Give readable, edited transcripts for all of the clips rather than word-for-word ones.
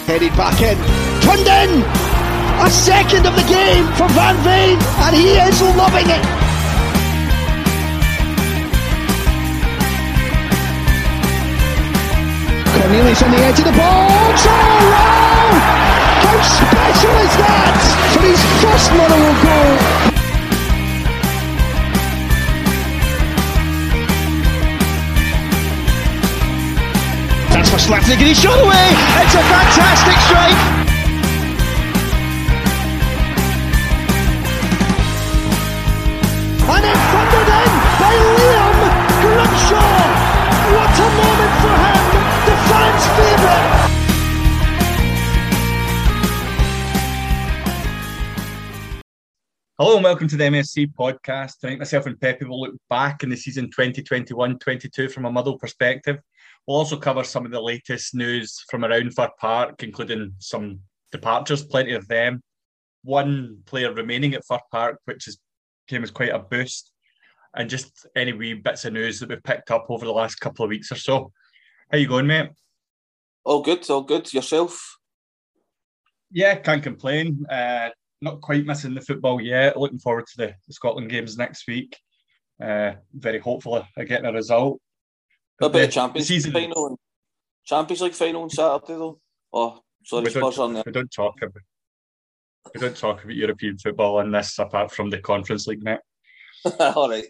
Headed back in, turned in! A second of the game for Van Veen, and he is loving it! Cornelius on the edge of the box, oh wow! How special is that for his first Motherwell goal? That's for Slapnik and he's shot away! It's a fantastic strike! And it's thundered in by Liam Grimshaw! What a moment for him! The fans' favourite! Hello and welcome to the MSC podcast. Tonight myself and Pepe will look back in the season 2021-22 from a Motherwell perspective. We'll also cover some of the latest news from around Fir Park, including some departures, plenty of them. One player remaining at Fir Park, which came as quite a boost, and just any wee bits of news that we've picked up over the last couple of weeks or so. How you going, mate? All good. Yourself? Yeah, can't complain. Not quite missing the football yet. Looking forward to the Scotland games next week. Very hopeful of getting a result. A bit of Champions League final on Saturday though. Oh, sorry, Spurs on there. We don't talk about European football in this apart from the Conference League, mate. All right.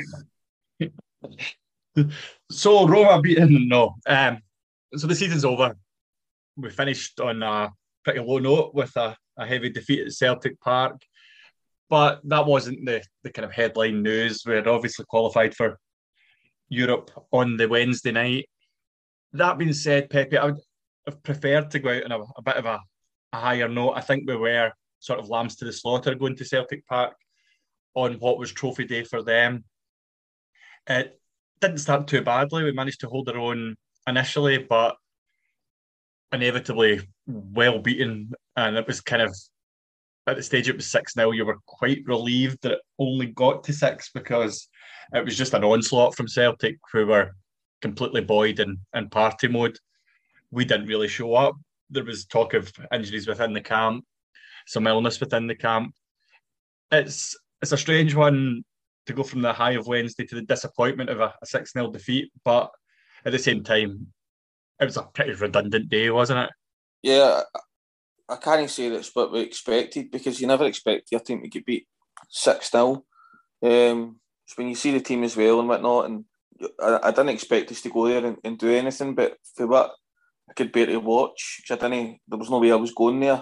So Roma beaten so the season's over. We finished on a pretty low note with a heavy defeat at Celtic Park, but that wasn't the kind of headline news. We had obviously qualified for Europe on the Wednesday night. That being said, Pepe, I would have preferred to go out on a bit of a higher note. I think we were sort of lambs to the slaughter going to Celtic Park on what was trophy day for them. It didn't start too badly. We managed to hold our own initially, but inevitably well beaten, and it was kind of at the stage it was 6-0. You were quite relieved that it only got to 6 because it was just an onslaught from Celtic, who were completely buoyed in party mode. We didn't really show up. There was talk of injuries within the camp, some illness within the camp. It's a strange one to go from the high of Wednesday to the disappointment of a 6-0 defeat, but at the same time, it was a pretty redundant day, wasn't it? Yeah, I can't say that's what we expected because you never expect your team to get beat 6-0. When you see the team as well and whatnot, and I didn't expect us to go there and do anything, but for what I could bear to watch, because there was no way I was going there.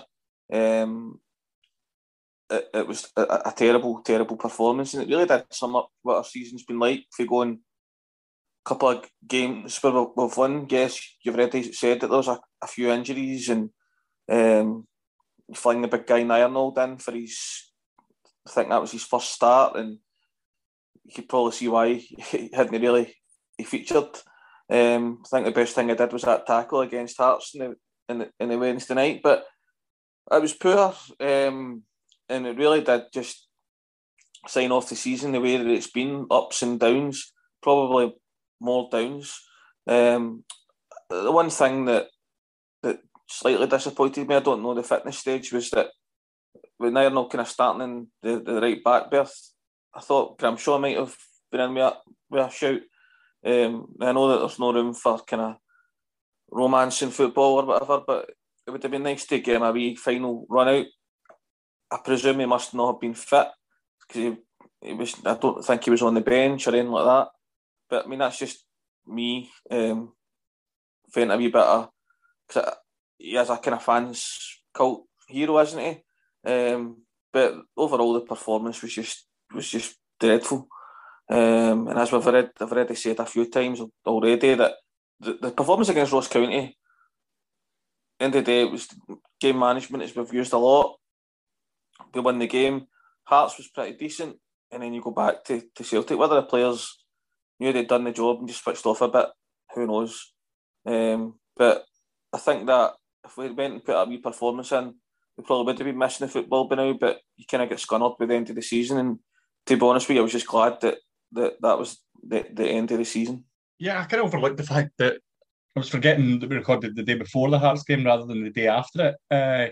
It was a terrible performance, and it really did sum up what our season's been like. If we go in a couple of games where we've won, yes, you've already said that there was a few injuries, and flying the big guy Ireland in for I think that was his first start, and you could probably see why he hadn't really featured. I think the best thing I did was that tackle against Hearts in the Wednesday night, but it was poor, and it really did just sign off the season the way that it's been, ups and downs, probably more downs. The one thing that slightly disappointed me, I don't know the fitness stage, was that with Ireland kind of starting in the right back berth, I thought Grimshaw might have been in with a shout. I know that there's no room for kind of romance in football or whatever, but it would have been nice to get him a wee final run out. I presume he must not have been fit because he was. I don't think he was on the bench or anything like that. But I mean, that's just me feeling a wee bit of, cause he is a kind of fans cult hero, isn't he? But overall, the performance was just dreadful. And as I've already said a few times already, that the performance against Ross County, end of the day, it was game management, as we've used a lot. We won the game. Hearts was pretty decent, and then you go back to Celtic. Whether the players knew they'd done the job and just switched off a bit, who knows? But I think that if we went and put a wee performance in, we probably would have been missing the football by now, but you kind of get scunnered by the end of the season. And to be honest with you, I was just glad that was the end of the season. Yeah, I kind of overlooked the fact that I was forgetting that we recorded the day before the Hearts game rather than the day after it.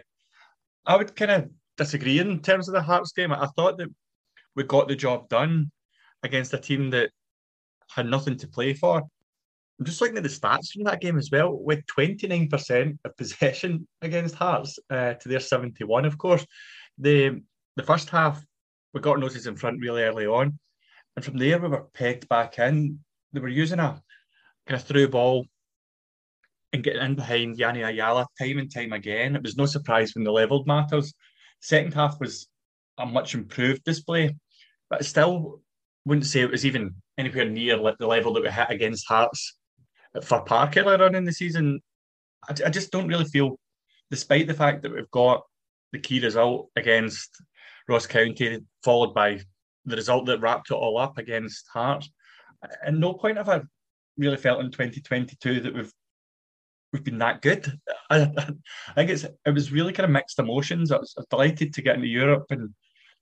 I would kind of disagree in terms of the Hearts game. I thought that we got the job done against a team that had nothing to play for. I'm just looking at the stats from that game as well, with 29% of possession against Hearts to their 71, of course. The first half, we got notice in front really early on. And from there, we were pegged back in. They were using a kind of through ball and getting in behind Yanni Ayala time and time again. It was no surprise when they levelled matters. Second half was a much improved display, but I still wouldn't say it was even anywhere near the level that we hit against Hearts at Fir Park earlier on in the season. I just don't really feel, despite the fact that we've got the key result against Ross County, followed by the result that wrapped it all up against Hearts, at no point have I really felt in 2022 that we've been that good. I think it was really kind of mixed emotions. I was delighted to get into Europe, and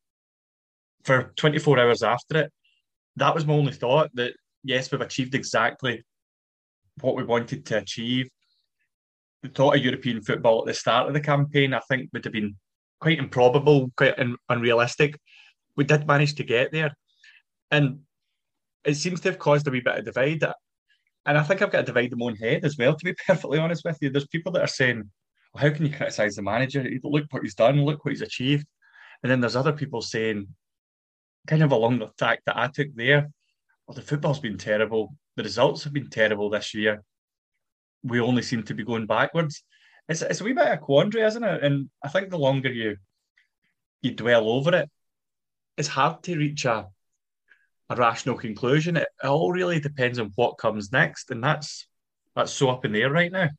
for 24 hours after it, that was my only thought, that yes, we've achieved exactly what we wanted to achieve. The thought of European football at the start of the campaign, I think, would have been quite improbable, quite unrealistic. We did manage to get there, and it seems to have caused a wee bit of divide. And I think I've got a divide in my own head as well, to be perfectly honest with you. There's people that are saying, well, how can you criticise the manager? Look what he's done, look what he's achieved. And then there's other people saying, kind of along the tack that I took there, well, the football's been terrible. The results have been terrible this year. We only seem to be going backwards. It's a wee bit of a quandary, isn't it? And I think the longer you dwell over it, it's hard to reach a rational conclusion. It all really depends on what comes next, and that's so up in the air right now.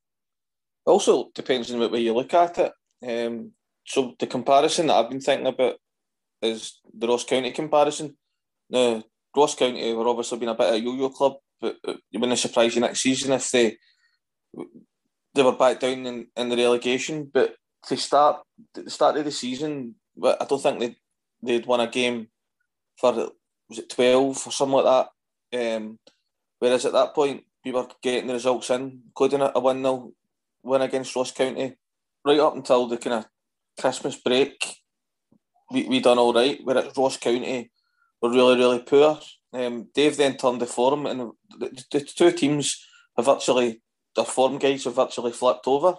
Also depends on what way you look at it. So the comparison that I've been thinking about is the Ross County comparison. Now, Ross County were obviously been a bit of a yo-yo club, but it wouldn't surprise you next season if they were back down in the relegation. But to start at the start of the season, I don't think they'd won a game for, was it 12 or something like that? Whereas at that point, we were getting the results in, including a 1-0 win against Ross County. Right up until the kind of Christmas break, we done all right, whereas Ross County were really, really poor. Dave then turned the form, and the two teams have actually, their form guides have actually flipped over.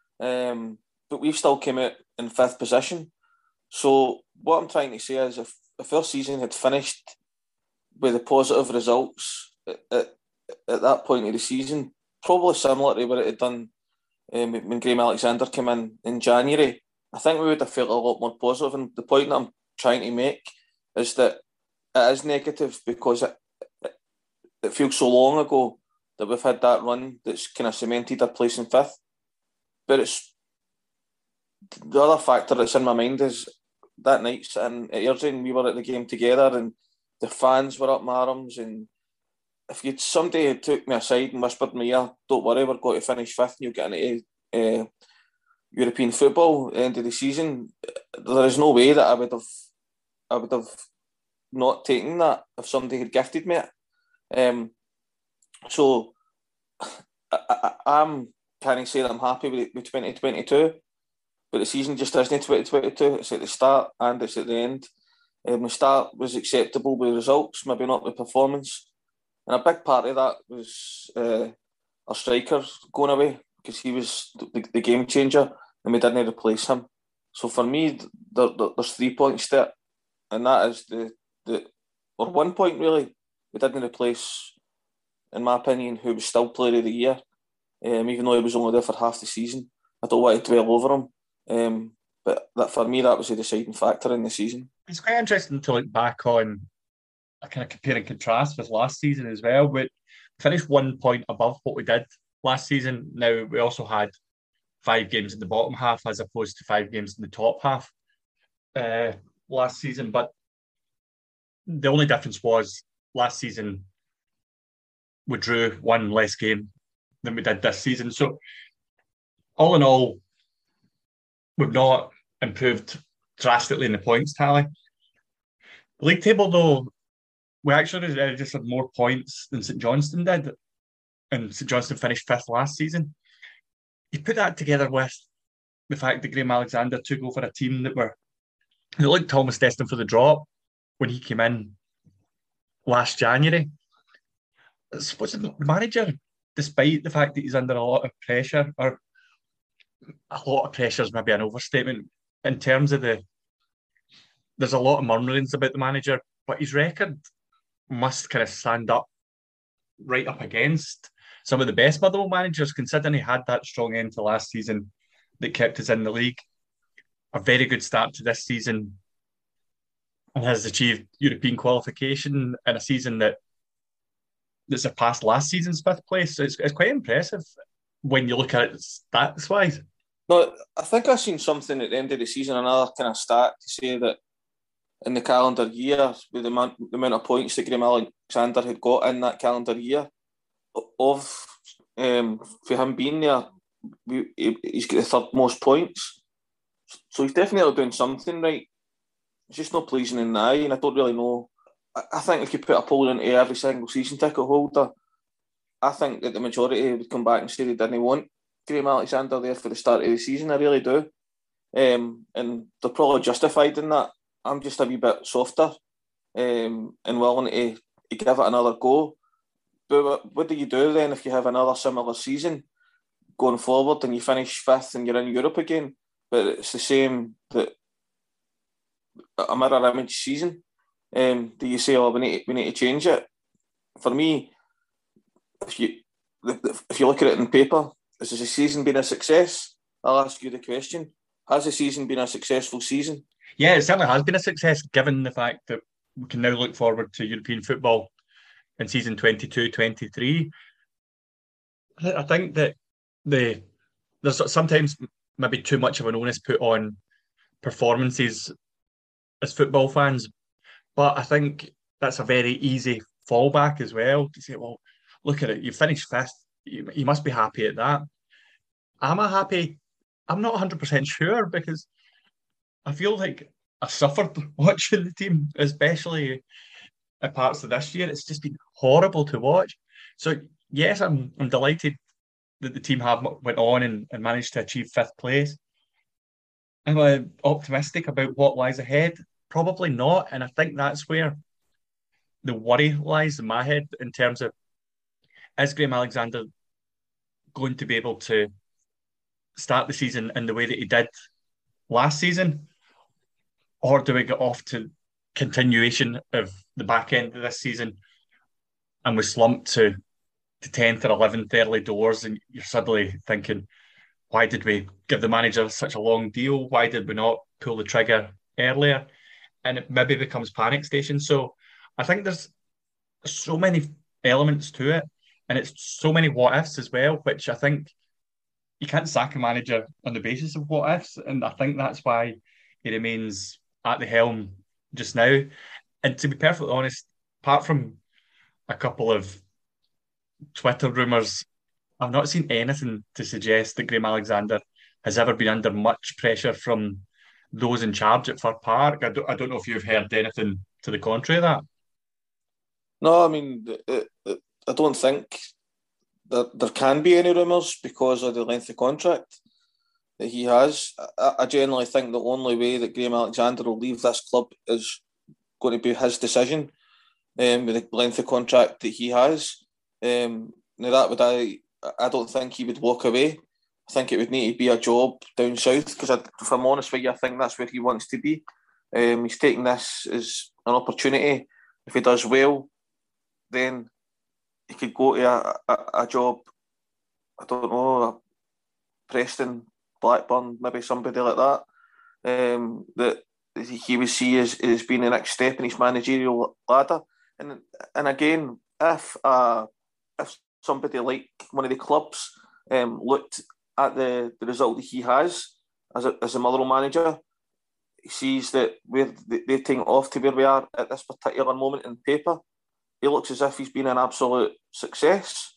But we've still came out in 5th position. So what I'm trying to say is, if our season had finished with the positive results at that point of the season, probably similar to what it had done when Graham Alexander came in January, I think we would have felt a lot more positive. And the point that I'm trying to make is that it is negative because it feels so long ago that we've had that run that's kind of cemented our place in 5th. But it's the other factor that's in my mind is that night sitting at Airdrie, we were at the game together, and the fans were up my arms. And if somebody had took me aside and whispered in my ear, "Don't worry, we're going to finish 5th and you'll get into European football at the end of the season," there is no way that I would have not taken that if somebody had gifted me it. So I'm can't say that I'm happy with 2022, but the season just isn't 2022. It's at the start and it's at the end. The start was acceptable with results, maybe not with performance, and a big part of that was our striker going away, because he was the game changer and we didn't replace him. So for me, there's 3 points there, and that is or 1 point really. We didn't replace, in my opinion, who was still player of the year, even though he was only there for half the season. I don't want to dwell over him, but that for me, that was a deciding factor in the season. It's quite interesting to look back on a kind of compare and contrast with last season as well. We finished 1 point above what we did last season. Now, we also had 5 games in the bottom half as opposed to 5 games in the top half last season. But the only difference was last season we drew 1 less game than we did this season. So all in all, we've not improved drastically in the points tally. The league table, though, we actually just had more points than St Johnstone did. and St Johnstone finished fifth last season. You put that together with the fact that Graham Alexander took over a team that looked almost destined for the drop when he came in last January. I suppose the manager, despite the fact that he's under a lot of pressure, or a lot of pressure is maybe an overstatement, in terms of there's a lot of murmurings about the manager, but his record must kind of stand up right up against some of the best Motherwell managers, considering he had that strong end to last season that kept us in the league. A very good start to this season, and has achieved European qualification in a season that surpassed last season's fifth place. So it's quite impressive when you look at it stats wise. No, I think I seen something at the end of the season, another kind of stat to say that in the calendar year, with the amount of points that Graham Alexander had got in that calendar year, for him being there, he's got the third most points. So he's definitely doing something right. It's just not pleasing in the eye, and I don't really know. I think if you put a poll into every single season ticket holder, I think that the majority would come back and say they didn't want Graham Alexander there for the start of the season. I really do. And they're probably justified in that. I'm just a wee bit softer and willing to give it another go. But what do you do then if you have another similar season going forward and you finish fifth and you're in Europe again? But it's the same, that a mirror image season. Do you say, oh, we need to change it? For me, if you look at it in paper, has the season been a success? I'll ask you the question. Has the season been a successful season? Yeah, it certainly has been a success, given the fact that we can now look forward to European football in season 22-23. I think that there's sometimes maybe too much of an onus put on performances as football fans, but I think that's a very easy fallback as well, to say, well, look at it, you finished fifth, you must be happy at that. Am I happy? I'm not 100% sure, because I feel like I suffered watching the team, especially at parts of this year. It's just been horrible to watch. So yes, I'm delighted that the team went on and managed to achieve fifth place. Am I optimistic about what lies ahead? Probably not. And I think that's where the worry lies in my head, in terms of, is Graham Alexander going to be able to start the season in the way that he did last season? Or do we get off to continuation of the back end of this season and we slump to 10th or 11th early doors, and you're suddenly thinking, why did we give the manager such a long deal? Why did we not pull the trigger earlier? And it maybe becomes panic station. So I think there's so many elements to it, and it's so many what ifs as well, which I think you can't sack a manager on the basis of what ifs. And I think that's why he remains at the helm just now. And to be perfectly honest, apart from a couple of Twitter rumours, I've not seen anything to suggest that Graham Alexander has ever been under much pressure from those in charge at Fir Park. I don't know if you've heard anything to the contrary of that. No, I mean, I don't think that there can be any rumours because of the length of contract that he has. I generally think the only way that Graham Alexander will leave this club is going to be his decision, with the length of contract that he has. Now I don't think he would walk away. I think it would need to be a job down south, because if I'm honest with you, I think that's where he wants to be. He's taking this as an opportunity. If he does well, then he could go to a job, I don't know, Preston, Blackburn, maybe somebody like that, that he would see as being the next step in his managerial ladder. And again, if somebody like one of the clubs looked at the result that he has as a Motherwell manager, he sees that they're taking off to where we are at this particular moment in paper, he looks as if he's been an absolute success.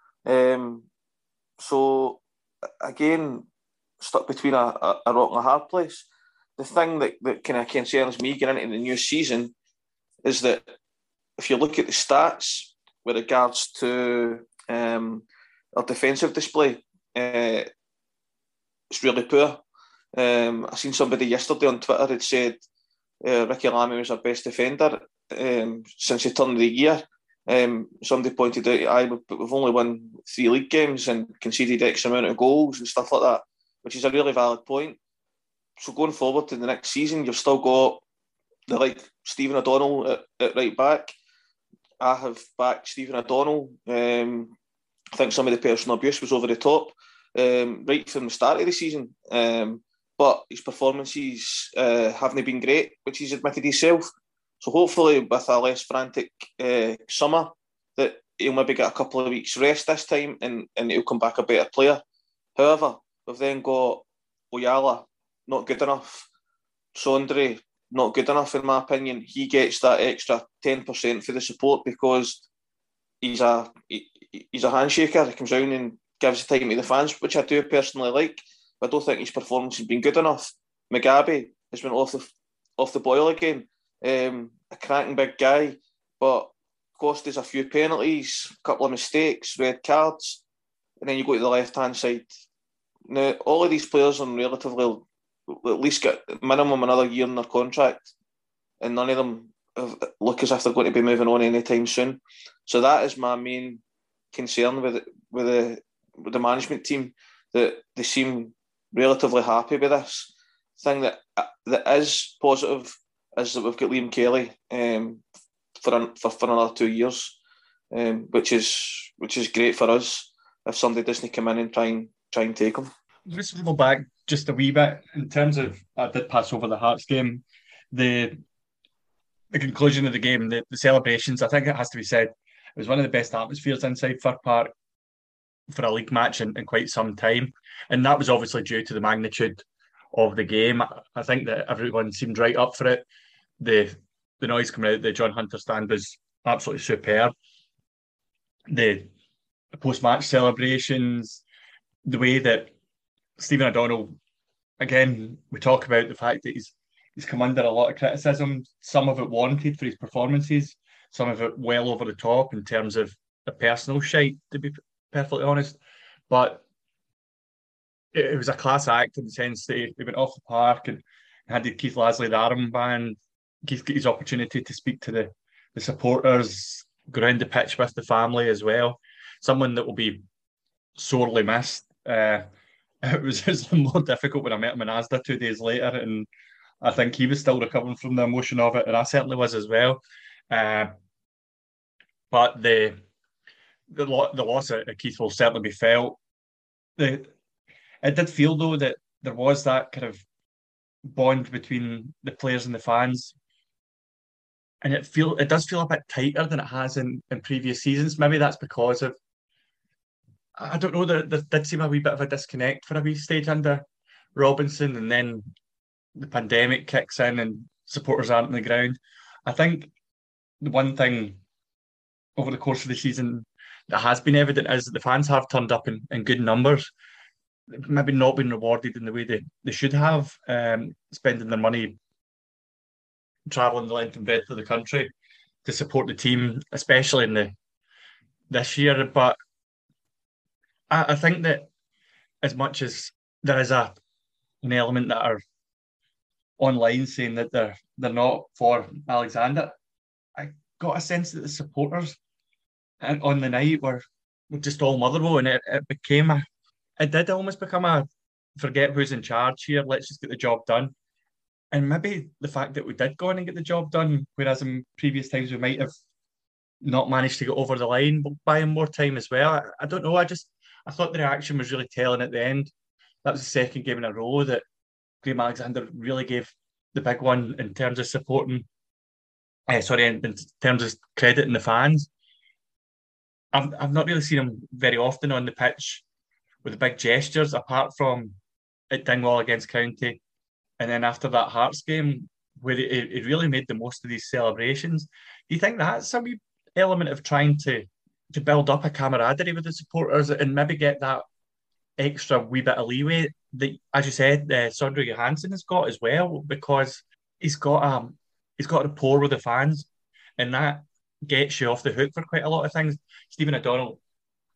So again, stuck between a rock and a hard place. The thing that kind of concerns me getting into the new season is that if you look at the stats with regards to Our defensive display is really poor. I seen somebody yesterday on Twitter had said Ricky Lamy was our best defender since the turn of the year. Somebody pointed out, we've only won 3 league games and conceded X amount of goals and stuff like that, which is a really valid point. So going forward to the next season, you've still got the like Stephen O'Donnell at right back. I have backed Stephen O'Donnell. I think some of the personal abuse was over the top right from the start of the season. But his performances haven't been great, which he's admitted himself. So hopefully with a less frantic summer, that he'll maybe get a couple of weeks rest this time and he'll come back a better player. However, we've then got Oyala, not good enough. Sondre, not good enough in my opinion. He gets that extra 10% for the support because he's a handshaker. He comes down and gives the time to the fans, which I do personally like. But I don't think his performance has been good enough. Mugabe has been off the boil again. A cracking big guy, but cost us a few penalties, a couple of mistakes, red cards, and then you go to the left-hand side. Now, all of these players are relatively, at least get minimum another year in their contract, and none of them look as if they're going to be moving on anytime soon. So that is my main concern with the management team, that they seem relatively happy with this. Thing that is positive is that we've got Liam Kelly for another 2 years, which is great for us if somebody doesn't come in and try and take him. Let's go back just a wee bit in terms of, I did pass over the Hearts game, the conclusion of the game, the celebrations. I think it has to be said, it was one of the best atmospheres inside Fir Park for a league match in quite some time, and that was obviously due to the magnitude of the game. I think that everyone seemed right up for it. The noise coming out the John Hunter stand was absolutely superb. The post-match celebrations, the way that Stephen O'Donnell, again, we talk about the fact that he's come under a lot of criticism, some of it warranted for his performances, some of it well over the top in terms of a personal shite, to be perfectly honest. But it was a class act in the sense that he went off the park and handed Keith Lasley the armband. Keith got his opportunity to speak to the supporters, go around the pitch with the family as well. Someone that will be sorely missed. It was more difficult when I met him in Asda 2 days later, and I think he was still recovering from the emotion of it, and I certainly was as well. But the loss of Keith will certainly be felt. It did feel, though, that there was that kind of bond between the players and the fans, and it does feel a bit tighter than it has in previous seasons. Maybe that's because of, I don't know, there did seem a wee bit of a disconnect for a wee stage under Robinson, and then the pandemic kicks in and supporters aren't on the ground. I think the one thing over the course of the season that has been evident is that the fans have turned up in good numbers, maybe not been rewarded in the way they should have, spending their money travelling the length and breadth of the country to support the team, especially in this year. But I think that as much as there is an element that are online saying that they're not for Alexander, I got a sense that the supporters on the night were just all Motherwell, and it did almost become a forget who's in charge here, let's just get the job done. And maybe the fact that we did go in and get the job done, whereas in previous times we might have not managed to get over the line, buying more time as well. I don't know. I thought the reaction was really telling at the end. That was the second game in a row that Graham Alexander really gave the big one in terms of supporting. In terms of crediting the fans. I've not really seen him very often on the pitch with the big gestures, apart from at Dingwall against County, and then after that Hearts game, where he really made the most of these celebrations. Do you think that's a wee element of trying to build up a camaraderie with the supporters and maybe get that extra wee bit of leeway that, as you said, Sondre Johansson has got as well, because he's got a rapport with the fans, and that gets you off the hook for quite a lot of things. Stephen O'Donnell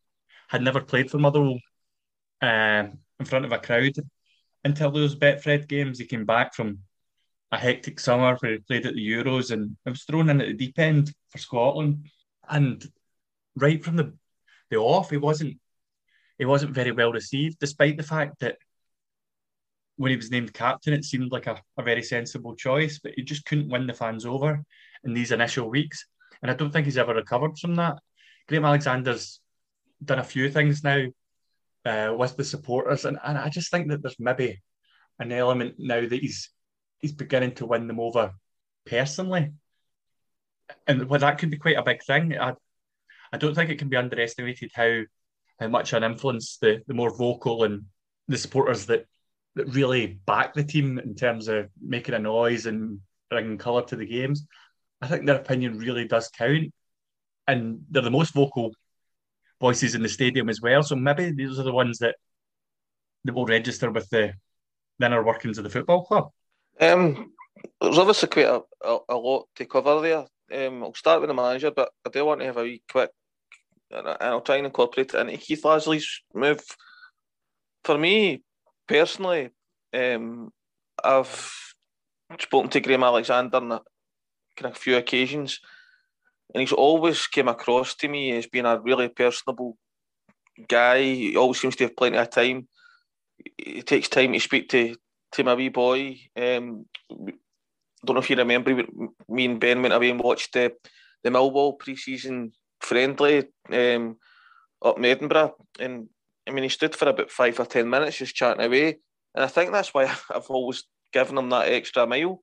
had never played for Motherwell in front of a crowd until those Betfred games. He came back from a hectic summer where he played at the Euros and was thrown in at the deep end for Scotland. And right from the off, he wasn't very well received, despite the fact that when he was named captain, it seemed like a very sensible choice, but he just couldn't win the fans over in these initial weeks. And I don't think he's ever recovered from that. Graham Alexander's done a few things now with the supporters, and I just think that there's maybe an element now that he's beginning to win them over personally. And well, that could be quite a big thing. I don't think it can be underestimated how much an influence the more vocal and the supporters that really back the team in terms of making a noise and bringing colour to the games. I think their opinion really does count. And they're the most vocal voices in the stadium as well. So maybe these are the ones that will register with the inner workings of the football club. There's obviously quite a lot to cover there. I'll start with the manager, but I do want to have a wee quick, and I'll try and incorporate it into Keith Lasley's move. For me, personally, I've spoken to Graham Alexander on a few occasions, and he's always came across to me as being a really personable guy. He always seems to have plenty of time. He takes time to speak to my wee boy. Don't know if you remember, me and Ben went away and watched the Millwall pre-season friendly up in Edinburgh, and I mean, he stood for about 5 or 10 minutes just chatting away, and I think that's why I've always given him that extra mile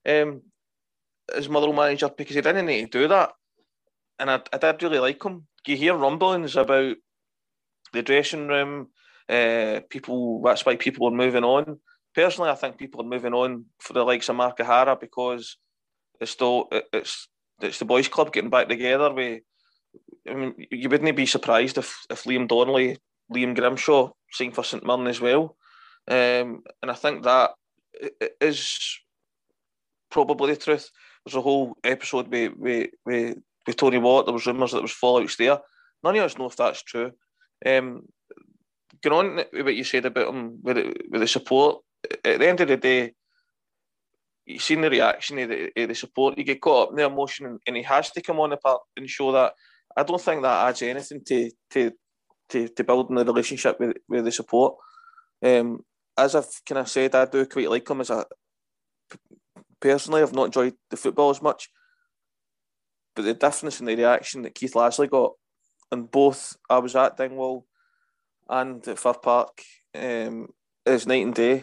as Motherwell manager, because he didn't need to do that, and I did really like him. You hear rumblings about the dressing room, people. That's why people are moving on. Personally, I think people are moving on for the likes of Mark O'Hara, because it's the boys' club getting back together. I mean, you wouldn't be surprised if Liam Donnelly, Liam Grimshaw signed for St Mirren as well, and I think that is probably the truth. There's a whole episode with Tony Watt. There was rumours that there was fallouts there. None of us know if that's true. Going on with what you said about him with the support, at the end of the day, you've seen the reaction of the support. You get caught up in the emotion, and he has to come on the park and show that. I don't think that adds anything to building the relationship with the support. As I've kind of said, I do quite like him personally. I've not enjoyed the football as much, but the difference in the reaction that Keith Lasley got, and both I was at Dingwall and at Fir Park, is night and day.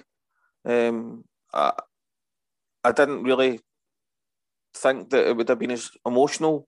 I didn't really think that it would have been as emotional.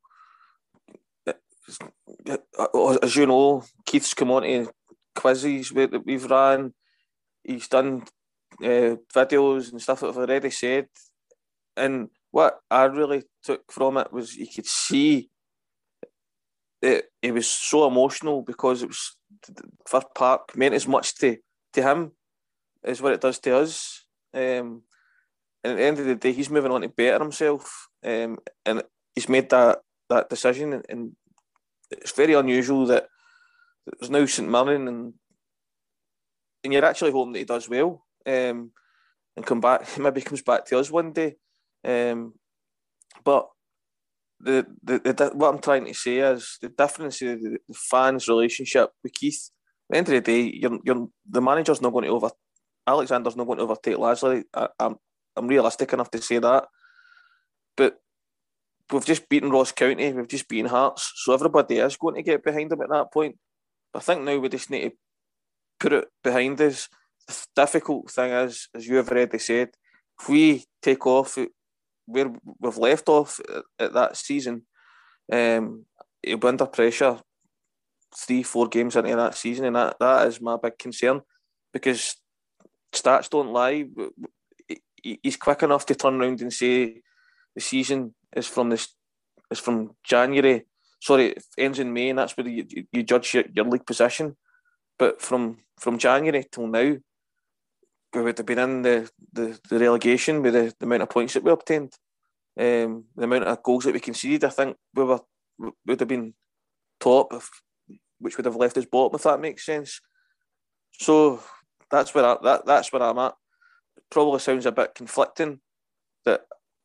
As you know, Keith's come on to quizzes that we've ran. He's done videos and stuff that I've already said. And what I really took from it was you could see it was so emotional, because it was Fir Park meant as much to him as what it does to us. And at the end of the day, he's moving on to better himself, and he's made that decision. And it's very unusual that there's now St Mirren, and you're actually hoping that he does well, and come back. Maybe comes back to us one day. But the what I'm trying to say is the difference in the fans' relationship with Keith. At the end of the day, the manager's not going to Alexander's not going to overtake Lasley. I'm realistic enough to say that. But we've just beaten Ross County, we've just beaten Hearts, so everybody is going to get behind him at that point. But I think now we just need to put it behind us. The difficult thing is, as you have already said, if we take off where we've left off at that season, he'll be under pressure 3-4 games into that season, and that is my big concern, because stats don't lie. He's quick enough to turn around and say the season is from January. Sorry, it ends in May, and that's where you judge your league position. But from January till now, we would have been in the relegation with the amount of points that we obtained, the amount of goals that we conceded. I think we would have been top, which would have left us bottom, if that makes sense. So that's where I'm at. It probably sounds a bit conflicting that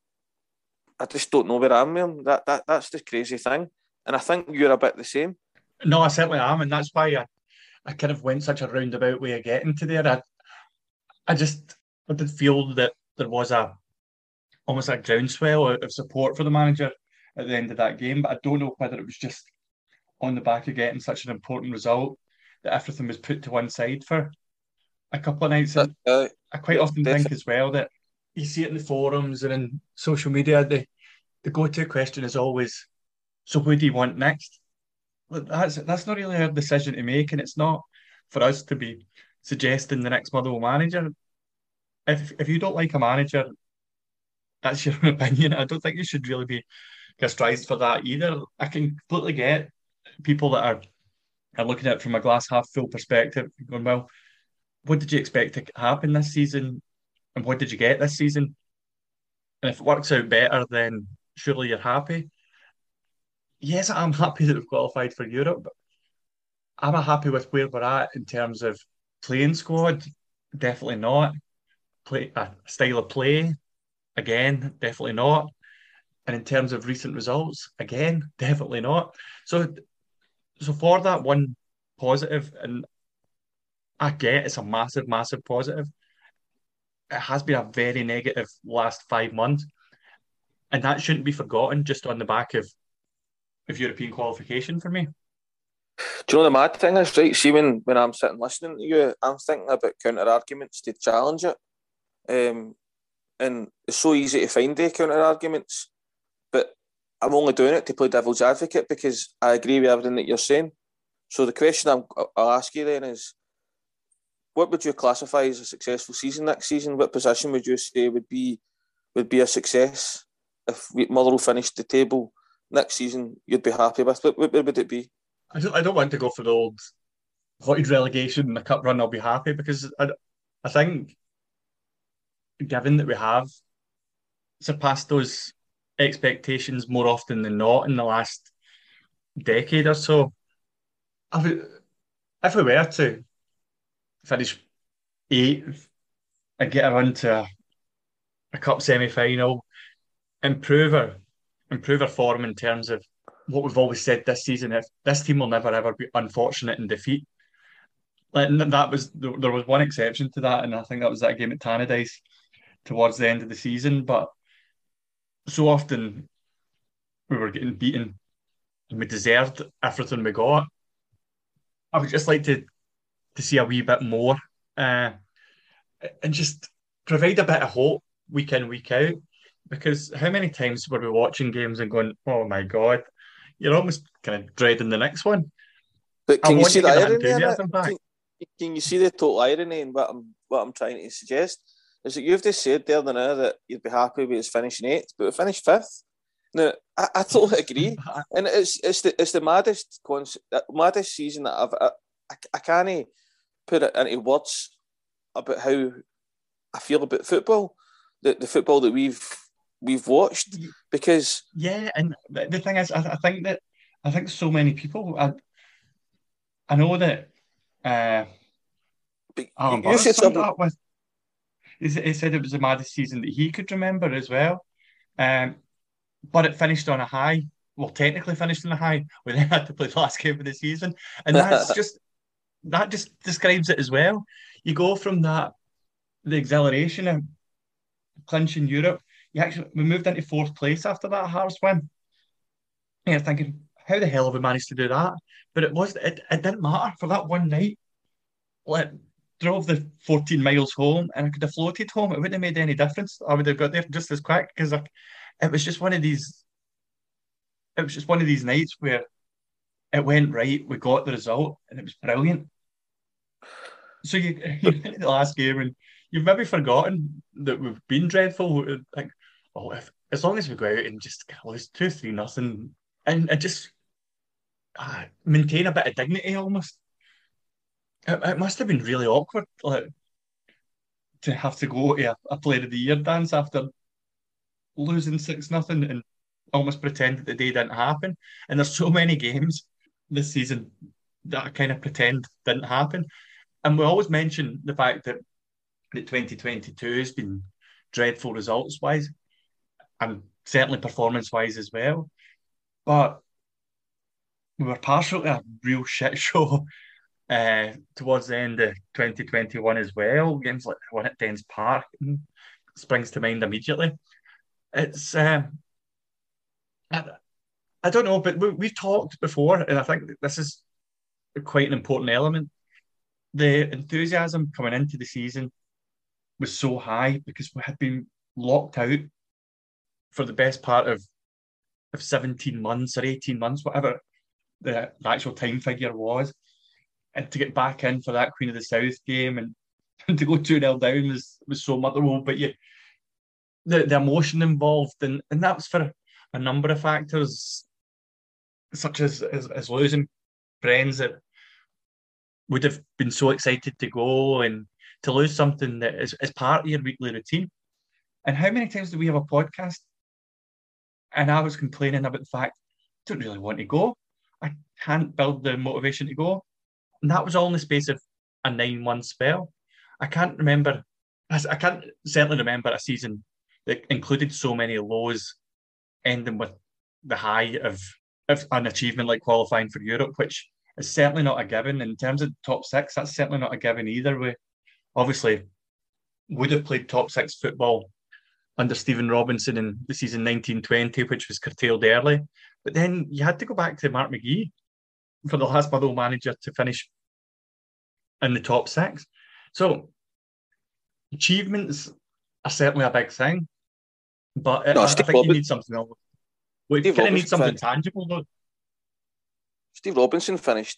I just don't know where I am with him. That's the crazy thing. And I think you're a bit the same. No, I certainly am, and that's why I kind of went such a roundabout way of getting to there. I did feel that there was almost a groundswell of support for the manager at the end of that game, but I don't know whether it was just on the back of getting such an important result that everything was put to one side for a couple of nights. And I quite often think as well that you see it in the forums and in social media, the go-to question is always, so who do you want next? But that's not really our decision to make, and it's not for us to be suggesting the next Motherwell manager. If you don't like a manager, that's your own opinion. I don't think you should really be castrated for that either. I can completely get people that are looking at it from a glass half full perspective, going, well, what did you expect to happen this season, and what did you get this season? And if it works out better, then surely you're happy. Yes, I'm happy that we've qualified for Europe, but am I happy with where we're at in terms of playing squad? Definitely not. Style of play? Again, definitely not. And in terms of recent results, again, definitely not. So for that one positive, and I get it's a massive, massive positive, it has been a very negative last 5 months. And that shouldn't be forgotten just on the back of European qualification for me. Do you know the mad thing is, right? See, when I'm sitting listening to you, I'm thinking about counter arguments to challenge it. And it's so easy to find the counter arguments, but I'm only doing it to play devil's advocate because I agree with everything that you're saying. So the question I'll ask you then is, what would you classify as a successful season next season? What position would you say would be a success if Motherwell finished the table next season? You'd be happy with. What would it be? I don't want to go for the old avoid relegation and a cup run. I'll be happy because I think, given that we have surpassed those expectations more often than not in the last decade or so, if we were to finish eighth and get a run to a cup semi-final, improve our form in terms of what we've always said this season. If this team will never ever be unfortunate in defeat. Like, there was one exception to that, and I think that was that game at Tannadice towards the end of the season. But so often we were getting beaten and we deserved everything we got. I would just like to see a wee bit more and just provide a bit of hope week in, week out. Because how many times were we watching games and going, oh my God, you're almost kind of dreading the next one. But can you see the irony in it? Can you see the total irony in what I'm trying to suggest? Is that you've just said there now that you'd be happy with us finishing eighth, but we finished fifth. Now, I totally agree, and it's the maddest season that I can't put it into words about how I feel about football, the football that we've watched, because and the thing is, I think so many people. I know that. Alan you said something. He said it was the maddest season that he could remember as well. But it finished on a high. Well, technically finished on a high. We then had to play the last game of the season, and that just describes it as well. You go from the exhilaration of clinching Europe. We moved into fourth place after that Hearts win. And you're thinking, how the hell have we managed to do that? But it didn't matter for that one night. Drove the 14 miles home, and I could have floated home. It wouldn't have made any difference. I would have got there just as quick because it was just one of these. It was just one of these nights where it went right. We got the result, and it was brilliant. So you get to the last game, and you've maybe forgotten that we've been dreadful. Like, as long as we go out and just lose 2-3-0, and just maintain a bit of dignity, almost. It must have been really awkward, to have to go to a Player of the Year dance after losing 6-0 and almost pretend that the day didn't happen. And there's so many games this season that I kind of pretend didn't happen. And we always mention the fact that 2022 has been dreadful results-wise and certainly performance-wise as well. But we were partial to a real shit show towards the end of 2021 as well. Games like the one at Dens Park springs to mind immediately. It's I don't know, but we've talked before, and I think this is quite an important element. The enthusiasm coming into the season was so high because we had been locked out for the best part of 17 months or 18 months, whatever the actual time figure was. And to get back in for that Queen of the South game and to go 2-0 down was so motherwell. But the emotion involved, and that was for a number of factors, such as losing friends that would have been so excited to go, and to lose something that is part of your weekly routine. And how many times do we have a podcast? And I was complaining about the fact I don't really want to go. I can't build the motivation to go. And that was all in the space of a 9-month spell. I can't certainly remember a season that included so many lows, ending with the high of an achievement like qualifying for Europe, which is certainly not a given. In terms of top six, that's certainly not a given either. We obviously would have played top six football under Stephen Robinson in the season 1920, which was curtailed early. But then you had to go back to Mark McGee for the last Motherwell manager to finish in the top six. So achievements are certainly a big thing, but I think you need something else. We kind of need something tangible, though. Steve Robinson finished,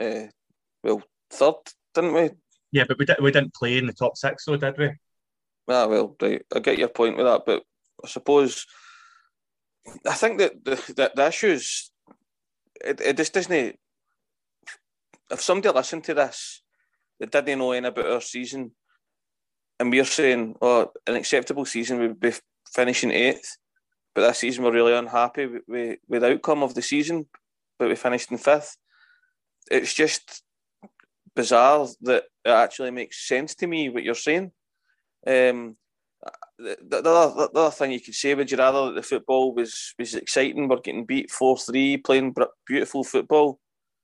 third, didn't we? Yeah, but we didn't play in the top six, though, did we? Ah, well, right. I get your point with that, but I suppose I think that the issues, it just doesn't. If somebody listened to this that didn't know anything about our season, and we're saying, "Oh, an acceptable season would be finishing 8th," but this season we're really unhappy with the outcome of the season, but we finished in 5th. It's just bizarre that it actually makes sense to me what you're saying. The other thing you could say, would you rather that the football was exciting? We're getting beat 4-3, playing beautiful football,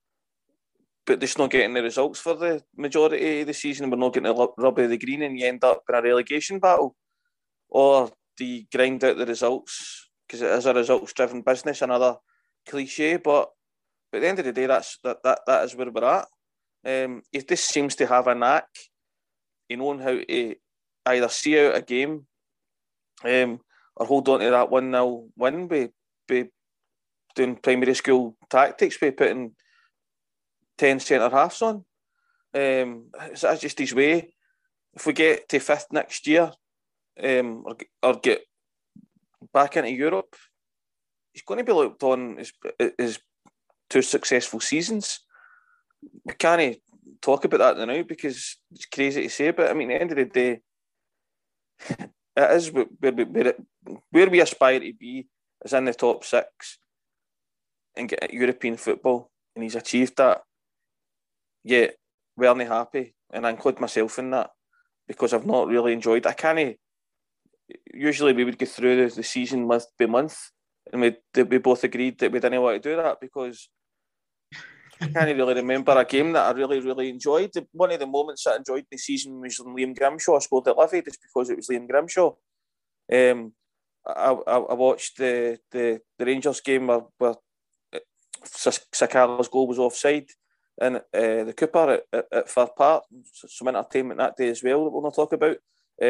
but just not getting the results for the majority of the season. We're not getting the rub of the green, and you end up in a relegation battle. Or do you grind out the results because it is a results-driven business? Another cliche, but at the end of the day, that is where we're at. It just seems to have a knack in knowing how to either see out a game or hold on to that 1-0 win by doing primary school tactics, by putting 10 centre-halves on. So that's just his way. If we get to 5th next year or get back into Europe, he's going to be looked on as 2 successful seasons. We can't talk about that now because it's crazy to say, but I mean, at the end of the day, it is where we aspire to be is in the top 6 and get European football, and he's achieved that. Yet we aren't happy, and I include myself in that because I've not really enjoyed it. I can't. Usually we would go through the season month by month, and we both agreed that we didn't want to do that because I can't really remember a game that I really, really enjoyed. One of the moments that I enjoyed the season was when Liam Grimshaw scored at Livy, just because it was Liam Grimshaw. I watched the Rangers game where Sakala's goal was offside, and the Cooper at Fir Park. Some entertainment that day as well that we'll not talk about.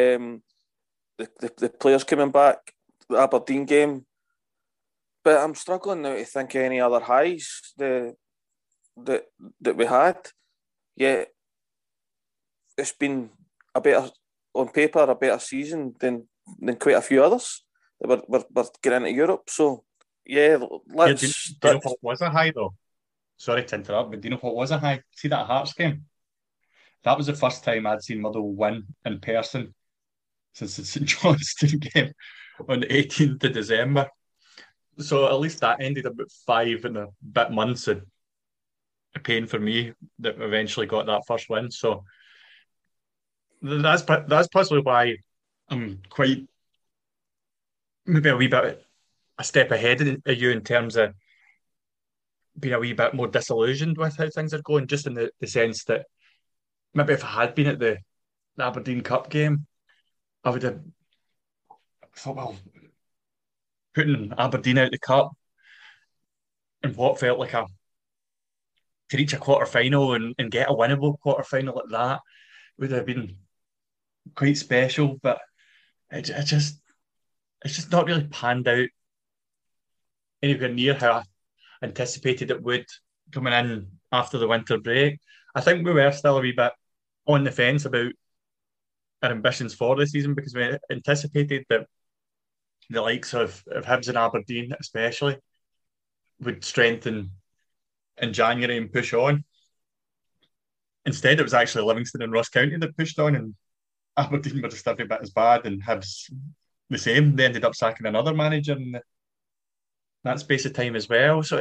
The players coming back, the Aberdeen game. But I'm struggling now to think of any other highs that we had. Yeah, it's been on paper a better season than quite a few others that we're getting into Europe. So yeah, do you know what was a high though? Sorry to interrupt, but do you know what was a high? See that Hearts game? That was the first time I'd seen Motherwell win in person since the St Johnstone game on the 18th of December. So at least that ended about 5 and a bit months of a pain for me that eventually got that first win. So that's possibly why I'm quite maybe a wee bit a step ahead of you in terms of being a wee bit more disillusioned with how things are going, just in the sense that maybe if I had been at the Aberdeen Cup game, I would have thought, well, putting Aberdeen out the cup and what felt like a to reach a quarter final and get a winnable quarter final like that would have been quite special. But it just it's just not really panned out anywhere near how I anticipated it would coming in after the winter break. I think we were still a wee bit on the fence about our ambitions for the season because we anticipated that the likes of Hibs and Aberdeen especially would strengthen in January and push on. Instead, it was actually Livingston and Ross County that pushed on, and Aberdeen were just every bit as bad, and Hibs the same. They ended up sacking another manager in that space of time as well. So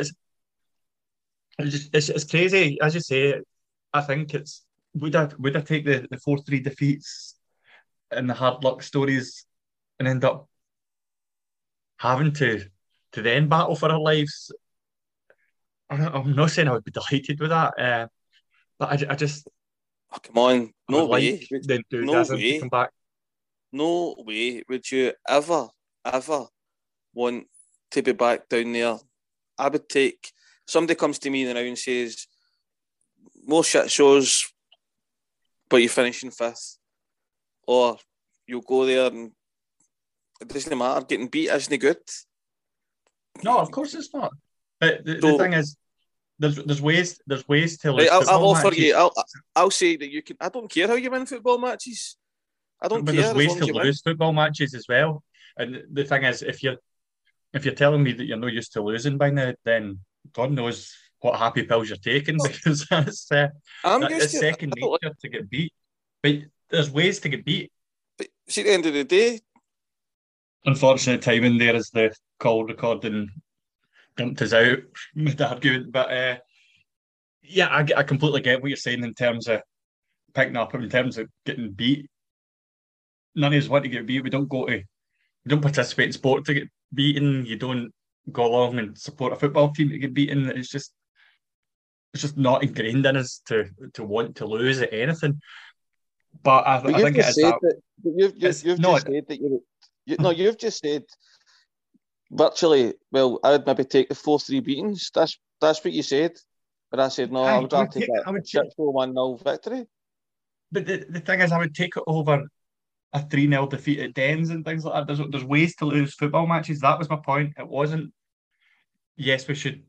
it's crazy, as you say. I think it's would I take the 4-3 defeats and the hard luck stories and end up having to then battle for our lives? I'm not saying I would be delighted with that, but I just Oh, come on, I no would way. like the No enthusiasm to way. come back. No way would you ever want to be back down there. I would take somebody comes to me now and says, more shit shows, but you're finishing fifth. Or you'll go there and it doesn't matter, getting beat isn't good. No, of course it's not. But the So thing is, there's ways to right, lose I'll football offer matches. you I'll say that you can. I don't care how you win football matches. I don't But care there's as ways long to as you win. lose football matches as well. And the thing is, if you're telling me that you're not used to losing by now, then God knows what happy pills you're taking because I'm used it's to it. second nature to get beat. But there's ways to get beat. But see, at the end of the day, Unfortunate timing there as the call recording dumped us out with the argument. But yeah, I completely get what you're saying in terms of picking up, in terms of getting beat. None of us want to get beat. We don't participate in sport to get beaten. You don't go along and support a football team to get beaten. It's just not ingrained in us to want to lose at anything. But but I you've think it just is said that that. You've it's just not. said that no, you've just said virtually. Well, I would maybe take the 4-3 beatings. That's what you said. But I said no. I would rather take I a would take, 6-4-1-0 victory. but the thing is, I would take it over a 3-0 defeat at Dens and things like that. There's ways to lose football matches. That was my point. It wasn't, yes, we should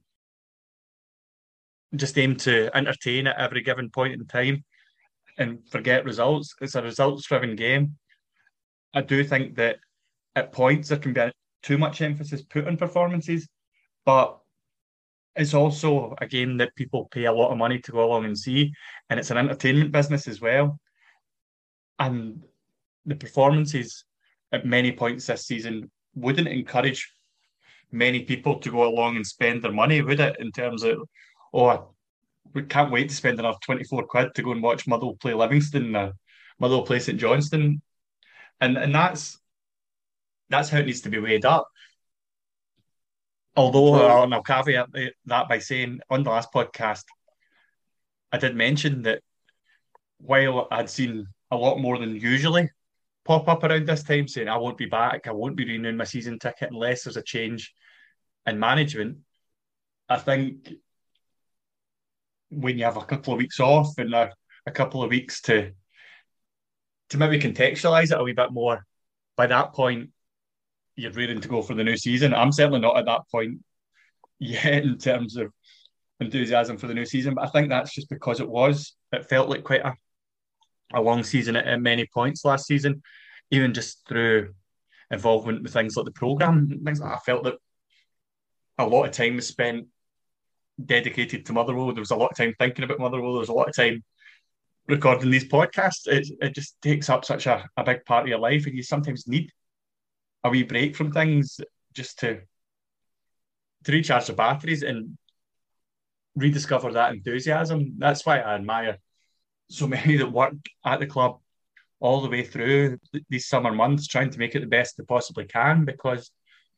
just aim to entertain at every given point in time and forget results. It's a results-driven game. I do think that at points there can be too much emphasis put on performances, but it's also a game that people pay a lot of money to go along and see, and it's an entertainment business as well. And the performances at many points this season wouldn't encourage many people to go along and spend their money, would it? In terms of, oh, we can't wait to spend another 24 quid to go and watch Motherwell play Livingston, Motherwell play St Johnstone, and that's how it needs to be weighed up. Although, Well, and I'll caveat that by saying on the last podcast, I did mention that while I'd seen a lot more than usually pop up around this time saying I won't be back, I won't be renewing my season ticket unless there's a change in management, I think when you have a couple of weeks off and a couple of weeks to maybe contextualise it a wee bit more, by that point you're ready to go for the new season. I'm certainly not at that point yet in terms of enthusiasm for the new season, but I think that's just because it felt like quite a long season at many points last season, even just through involvement with things like the programme, things like that. I felt that a lot of time was spent dedicated to Motherwell. There was a lot of time thinking about Motherwell. There was a lot of time recording these podcasts. It just takes up such a big part of your life, and you sometimes need a wee break from things just to recharge the batteries. And rediscover that enthusiasm. That's why I admire so many that work at the club all the way through these summer months, trying to make it the best they possibly can, because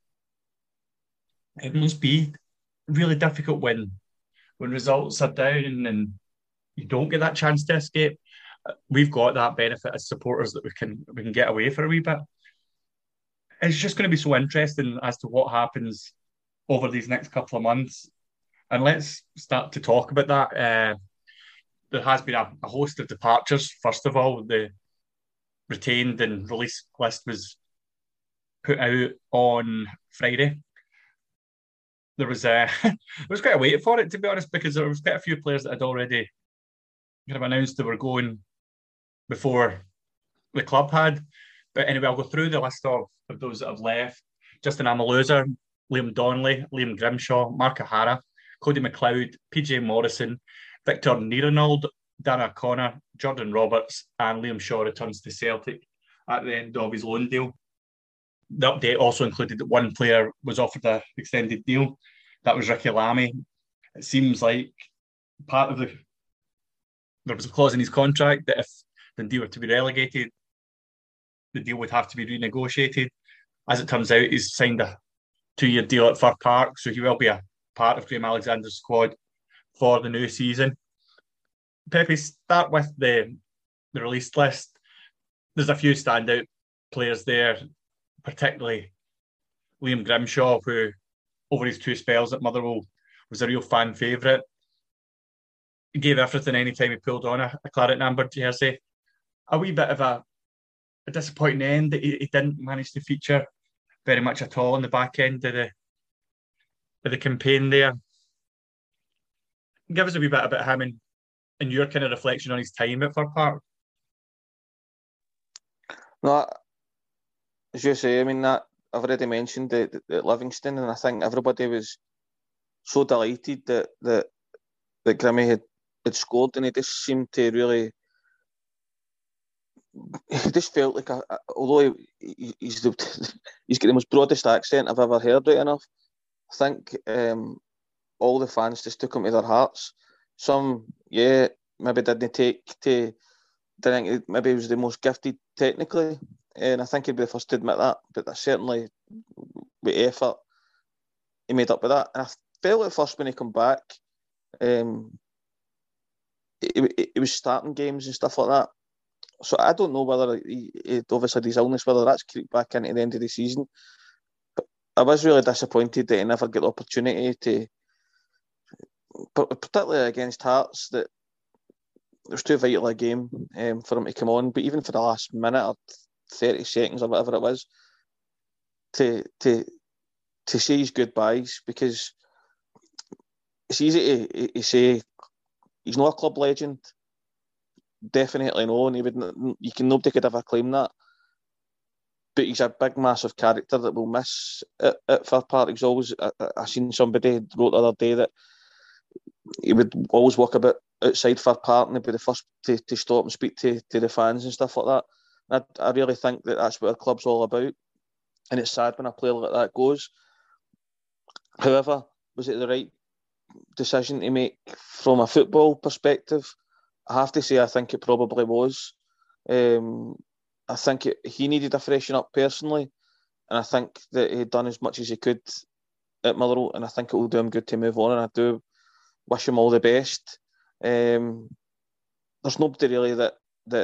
it must be really difficult when results are down and you don't get that chance to escape. We've got that benefit as supporters that we can get away for a wee bit. It's just going to be so interesting as to what happens over these next couple of months. And let's start to talk about that. There has been a host of departures. First of all, the retained and release list was put out on Friday. There was there was quite a wait for it, to be honest, because there was quite a few players that had already kind of announced they were going before the club had. But anyway, I'll go through the list of those that have left. Justin Amaluzar, Liam Donnelly, Liam Grimshaw, Mark O'Hara, Cody McLeod, PJ Morrison, Victor Nierenald, Dan O'Connor, Jordan Roberts, and Liam Shaw returns to Celtic at the end of his loan deal. The update also included that one player was offered an extended deal. That was Ricky Lamy. It seems like there was a clause in his contract that if Dundee were to be relegated, the deal would have to be renegotiated. As it turns out, he's signed a 2-year deal at Fir Park, so he will be a part of Graham Alexander's squad for the new season. Pepe, start with the released list. There's a few standout players there, particularly Liam Grimshaw, who over his 2 spells at Motherwell was a real fan favourite. He gave everything anytime he pulled on a claret and amber jersey. A wee bit of a disappointing end that he didn't manage to feature very much at all in the back end of the campaign there. Give us a wee bit about him and your kind of reflection on his time at Fir Park. No, as you say, I mean, that I've already mentioned the Livingston, and I think everybody was so delighted that Grimmy had scored, and he just seemed to really. He just felt like, although he's got the most broadest accent I've ever heard, right enough, I think all the fans just took him to their hearts. Some, maybe didn't take to. Didn't think maybe he was the most gifted technically, and I think he'd be the first to admit that. But certainly, with effort, he made up with that. And I felt at first when he come back, he was starting games and stuff like that. So I don't know whether he obviously his illness, whether that's creeped back into the end of the season. But I was really disappointed that he never got the opportunity to, particularly against Hearts, that it was too vital a game for him to come on. But even for the last minute or 30 seconds or whatever it was, to say his goodbyes, because it's easy to say he's not a club legend. Definitely no, and nobody could ever claim that. But he's a big, massive character that we'll miss at Fir Park. He's always. I seen somebody wrote the other day that he would always walk about outside Fir Park and he'd be the first to stop and speak to the fans and stuff like that. And I really think that that's what our club's all about. And it's sad when a player like that goes. However, was it the right decision to make from a football perspective? I have to say, I think it probably was. I think he needed a freshen up personally, and I think that he'd done as much as he could at Motherwell, and I think it will do him good to move on, and I do wish him all the best. There's nobody really that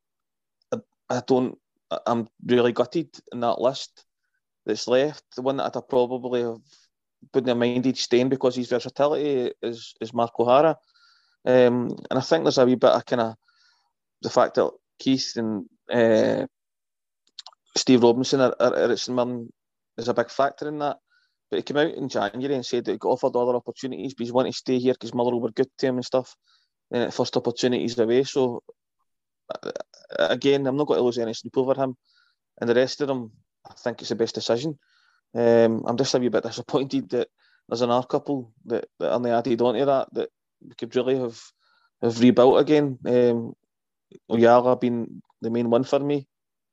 I'm really gutted in that list that's left. The one that I'd probably have put in minded staying because his versatility is Mark O'Hara. And I think there's a wee bit of kind of the fact that Keith and Steve Robinson are at St Mirren is a big factor in that. But he came out in January and said that he got offered other opportunities, but he's wanting to stay here because Motherwell were good to him and stuff. And at first opportunities away. So again, I'm not going to lose any sleep over him. And the rest of them, I think it's the best decision. I'm just a wee bit disappointed that there's another couple that are added onto that we could really have rebuilt again. Oyala being the main one for me.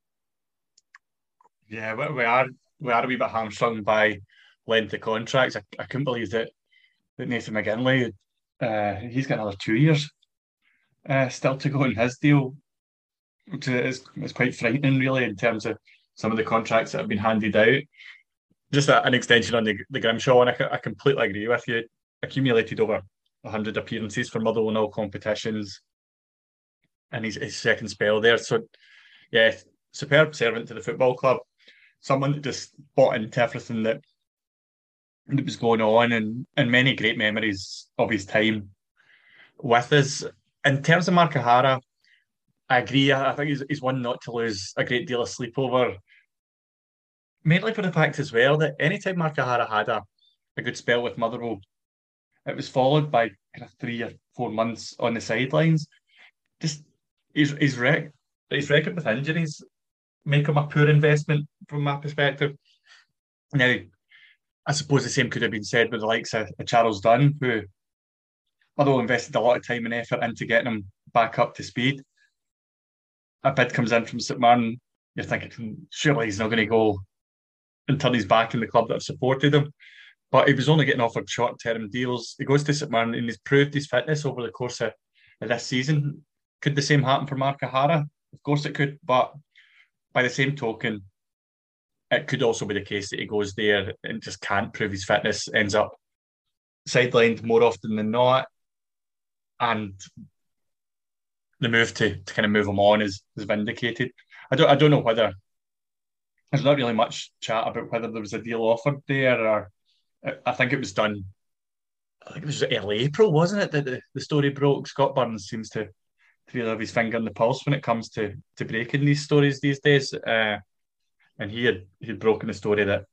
Yeah, we are a wee bit hamstrung by length of contracts. I couldn't believe that Nathan McGinley he's got another 2 years still to go in his deal, which is quite frightening, really, in terms of some of the contracts that have been handed out. Just an extension on the Grimshaw, and I completely agree with you. Accumulated over 100 appearances for Motherwell in all competitions, and his second spell there. So, yeah, superb servant to the football club. Someone that just bought into everything that was going on, and many great memories of his time with us. In terms of Mark O'Hara, I agree. I think he's one not to lose a great deal of sleep over, mainly for the fact as well that anytime Mark O'Hara had a good spell with Motherwell, it was followed by kind of 3 or 4 months on the sidelines. Just his record with injuries make him a poor investment from my perspective. Now, I suppose the same could have been said with the likes of Charles Dunn, who although invested a lot of time and effort into getting him back up to speed. A bid comes in from St Mirren, you're thinking, surely he's not going to go and turn his back on the club that have supported him. But he was only getting offered short-term deals. He goes to St Mirren and he's proved his fitness over the course of this season. Could the same happen for Mark O'Hara? Of course it could, but by the same token, it could also be the case that he goes there and just can't prove his fitness, ends up sidelined more often than not, and the move to kind of move him on is vindicated. I don't know whether there's not really much chat about whether there was a deal offered there, or I think it was done. I think it was early April, wasn't it, that the story broke? Scott Burns seems to really have his finger on the pulse when it comes to breaking these stories these days. And he had broken the story that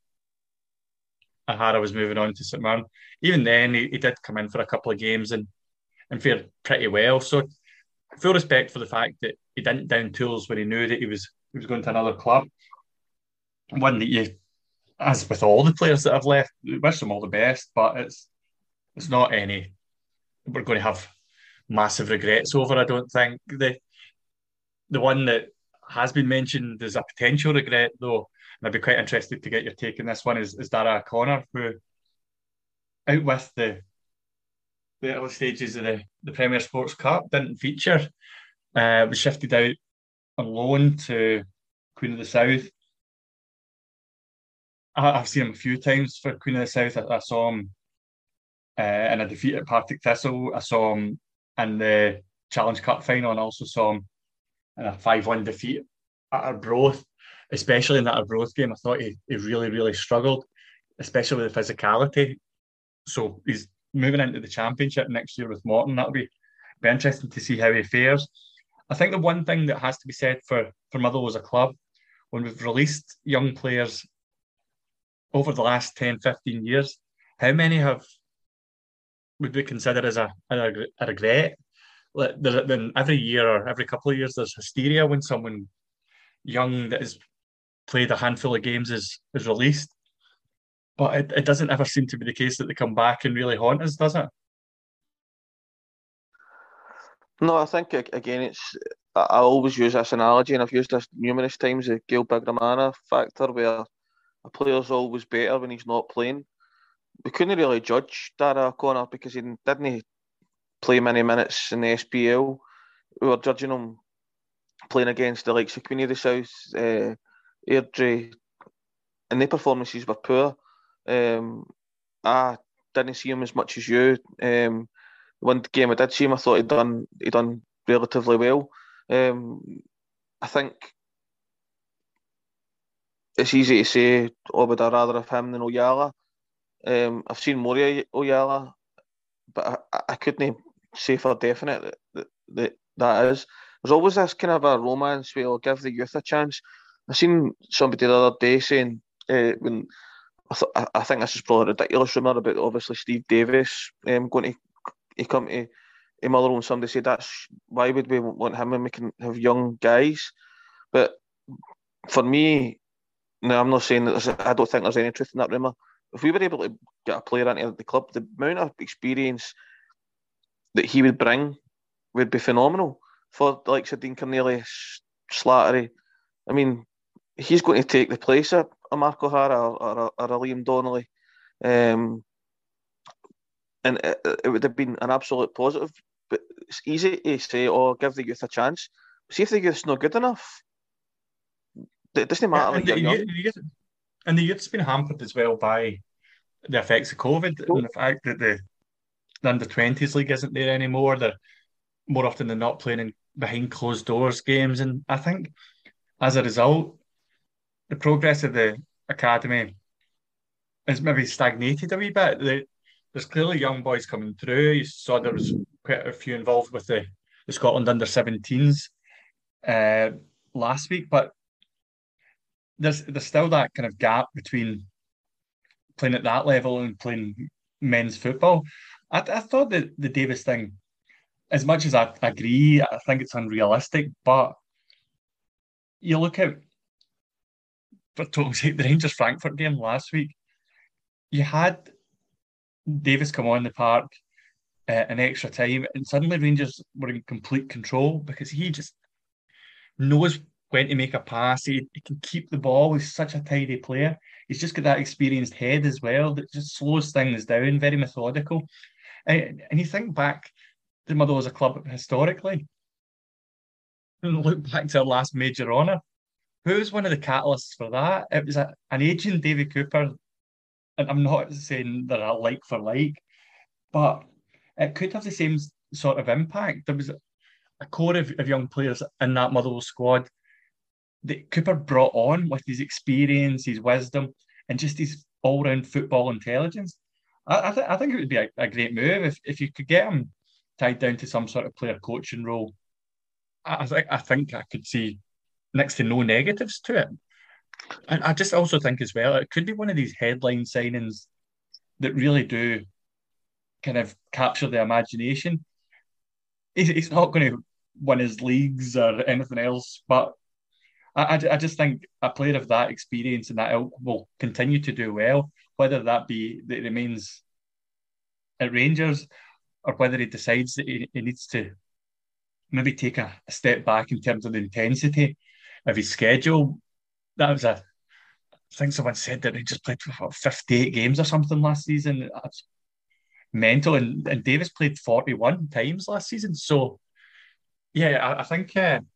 O'Hara was moving on to St Mirren. Even then, he did come in for a couple of games and fared pretty well. So full respect for the fact that he didn't down tools when he knew that he was going to another club. One that you, as with all the players that have left, wish them all the best, but it's not any we're going to have massive regrets over. I don't think the one that has been mentioned as a potential regret, though, and I'd be quite interested to get your take on this one, is Dara O'Connor, who out with the early stages of the Premier Sports Cup didn't feature. Was shifted out on loan to Queen of the South. I've seen him a few times for Queen of the South. I saw him in a defeat at Partick Thistle. I saw him in the Challenge Cup final, and also saw him in a 5-1 defeat at Arbroath. Especially in that Arbroath game, I thought he really, really struggled, especially with the physicality. So he's moving into the Championship next year with Morton. That'll be interesting to see how he fares. I think the one thing that has to be said for Motherwell as a club, when we've released young players over the last 10, 15 years, how many would we consider as a regret? Then every year or every couple of years, there's hysteria when someone young that has played a handful of games is released. But it doesn't ever seem to be the case that they come back and really haunt us, does it? No, I think, again, I always use this analogy, and I've used this numerous times, the Gail Bigramana factor, where a player's always better when he's not playing. We couldn't really judge Dara O'Connor because he didn't play many minutes in the SPL. We were judging him playing against the likes of Queen of the South, Airdrie, and their performances were poor. I didn't see him as much as you. One game I did see him, I thought he'd done relatively well. I think it's easy to say, would I rather have him than Oyala? I've seen more of Oyala, but I couldn't say for definite that is. There's always this kind of a romance where I'll give the youth a chance. I seen somebody the other day saying, when I think this is probably a ridiculous rumour about obviously Steve Davis going to come to Motherwell, and somebody said, that's why would we want him when we can have young guys? But for me, no, I'm not saying that I don't think there's any truth in that rumour. If we were able to get a player into the club, the amount of experience that he would bring would be phenomenal for the likes of Dean Cornelius, Slattery. I mean, he's going to take the place of a Mark O'Hara or a Liam Donnelly. and it would have been an absolute positive. But it's easy to say, "Oh, give the youth a chance." See if the youth's not good enough. It doesn't Yeah, matter that and you're young. the youth's been hampered as well by the effects of COVID and the fact that the under-20s league isn't there anymore. They're more often than not playing in behind closed doors games, and I think as a result, the progress of the academy has maybe stagnated a wee bit. There's clearly young boys coming through. You saw there was quite a few involved with the Scotland under-17s uh, last week, but there's still that kind of gap between playing at that level and playing men's football. I thought that the Davis thing, as much as I agree, I think it's unrealistic, but you look at, for total sake, the Rangers Frankfurt game last week, you had Davis come on the park in extra time, and suddenly Rangers were in complete control because he just knows when to make a pass. He can keep the ball. He's such a tidy player. He's just got that experienced head as well that just slows things down, very methodical. And you think back to Motherwell as a club historically, and look back to our last major honour. Who was one of the catalysts for that? It was an aging Davy Cooper. And I'm not saying they're a like for like, but it could have the same sort of impact. There was a core of young players in that Motherwell squad that Cooper brought on with his experience, his wisdom, and just his all-round football intelligence. I think it would be a great move if you could get him tied down to some sort of player coaching role. I think I could see next to no negatives to it. And I just also think as well, it could be one of these headline signings that really do kind of capture the imagination. He's not going to win his leagues or anything else, but I just think a player of that experience and that ilk will continue to do well, whether that be that he remains at Rangers or whether he decides that he needs to maybe take a step back in terms of the intensity of his schedule. That was I think someone said that he just played 58 games or something last season. That's mental. And Davis played 41 times last season. So, yeah, I think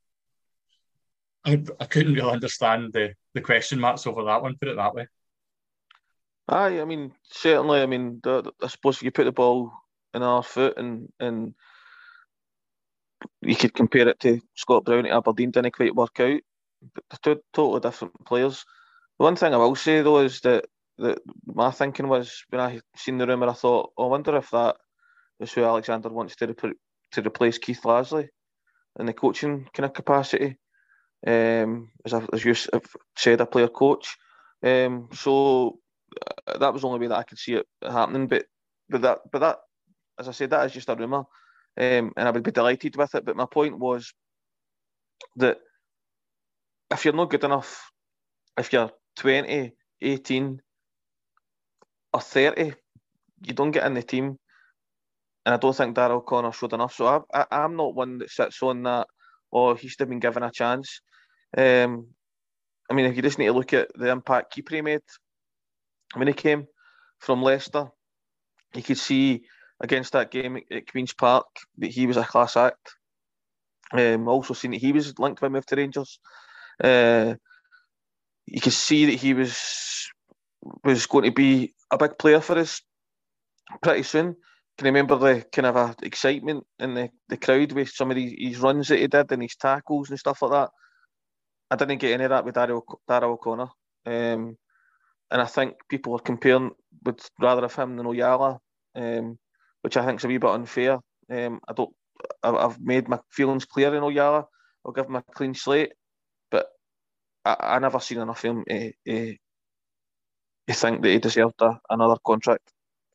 I couldn't really understand the question marks over that one, put it that way. Aye, I mean, certainly. I mean, I suppose if you put the ball in our foot and you could compare it to Scott Brown at Aberdeen, didn't quite work out. But they're two totally different players. The one thing I will say though is that my thinking was when I seen the rumour, I thought, oh, I wonder if that is who Alexander wants to replace Keith Lasley in the coaching kind of capacity. As you have said, a player coach. So that was the only way that I could see it happening. But that, as I said, that is just a rumour, and I would be delighted with it. But my point was that if you're not good enough, if you're 20, 18, or 30, you don't get in the team. And I don't think Darrell O'Connor showed enough. So I'm not one that sits on that, or he should have been given a chance. I mean, if you just need to look at the impact Kipre made when he came from Leicester, you could see against that game at Queen's Park that he was a class act. Also seen that he was linked with a move to Rangers. You could see that he was going to be a big player for us pretty soon. Can you remember the kind of excitement in the crowd with some of his runs that he did and his tackles and stuff like that? I didn't get any of that with Darrell O'Connor. And I think people are comparing would rather have him than Oyala, which I think is a wee bit unfair. I've made my feelings clear in Oyala. I'll give him a clean slate, but I never seen enough of him to think that he deserved another contract.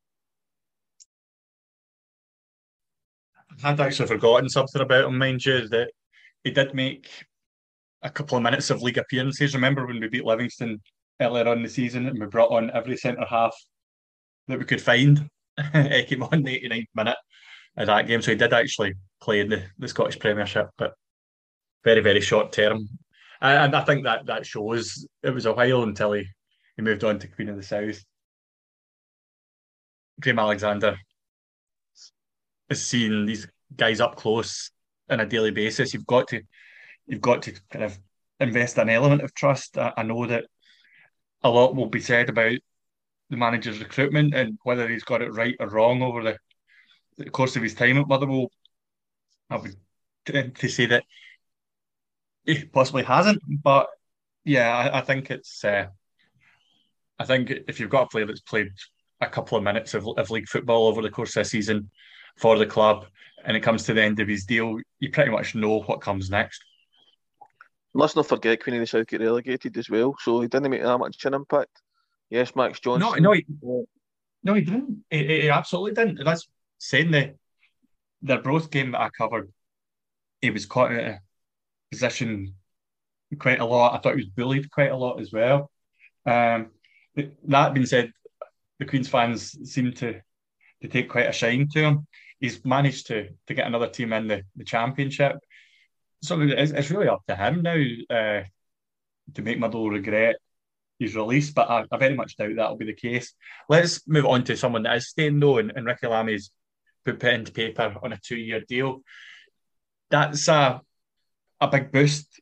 I had actually forgotten something about him, mind you, that he did make a couple of minutes of league appearances. Remember when we beat Livingston earlier on in the season and we brought on every centre half that we could find? He came on the 89th minute of that game, so he did actually play in the Scottish Premiership, but very, very short term. And I think that shows it was a while until he moved on to Queen of the South. Graham Alexander is seeing these guys up close on a daily basis. You've got to kind of invest an element of trust. I know that a lot will be said about the manager's recruitment and whether he's got it right or wrong over the course of his time at Motherwell. I would tend to say that he possibly hasn't, but yeah, I think it's. I think if you've got a player that's played a couple of minutes of league football over the course of the season for the club, and it comes to the end of his deal, you pretty much know what comes next. Let's not forget Queen of the South get relegated as well, so he didn't make that much an impact. Yes, Max No, Johnson. no, he didn't. He absolutely didn't. That's saying the Broth game that I covered. He was caught in a position quite a lot. I thought he was bullied quite a lot as well. That being said, the Queen's fans seem to take quite a shine to him. He's managed to get another team in the Championship. So it's really up to him now to make Motherwell regret his release, but I very much doubt that'll be the case. Let's move on to someone that is staying though, and Ricky Lammy's put pen to paper on a 2-year deal. That's a big boost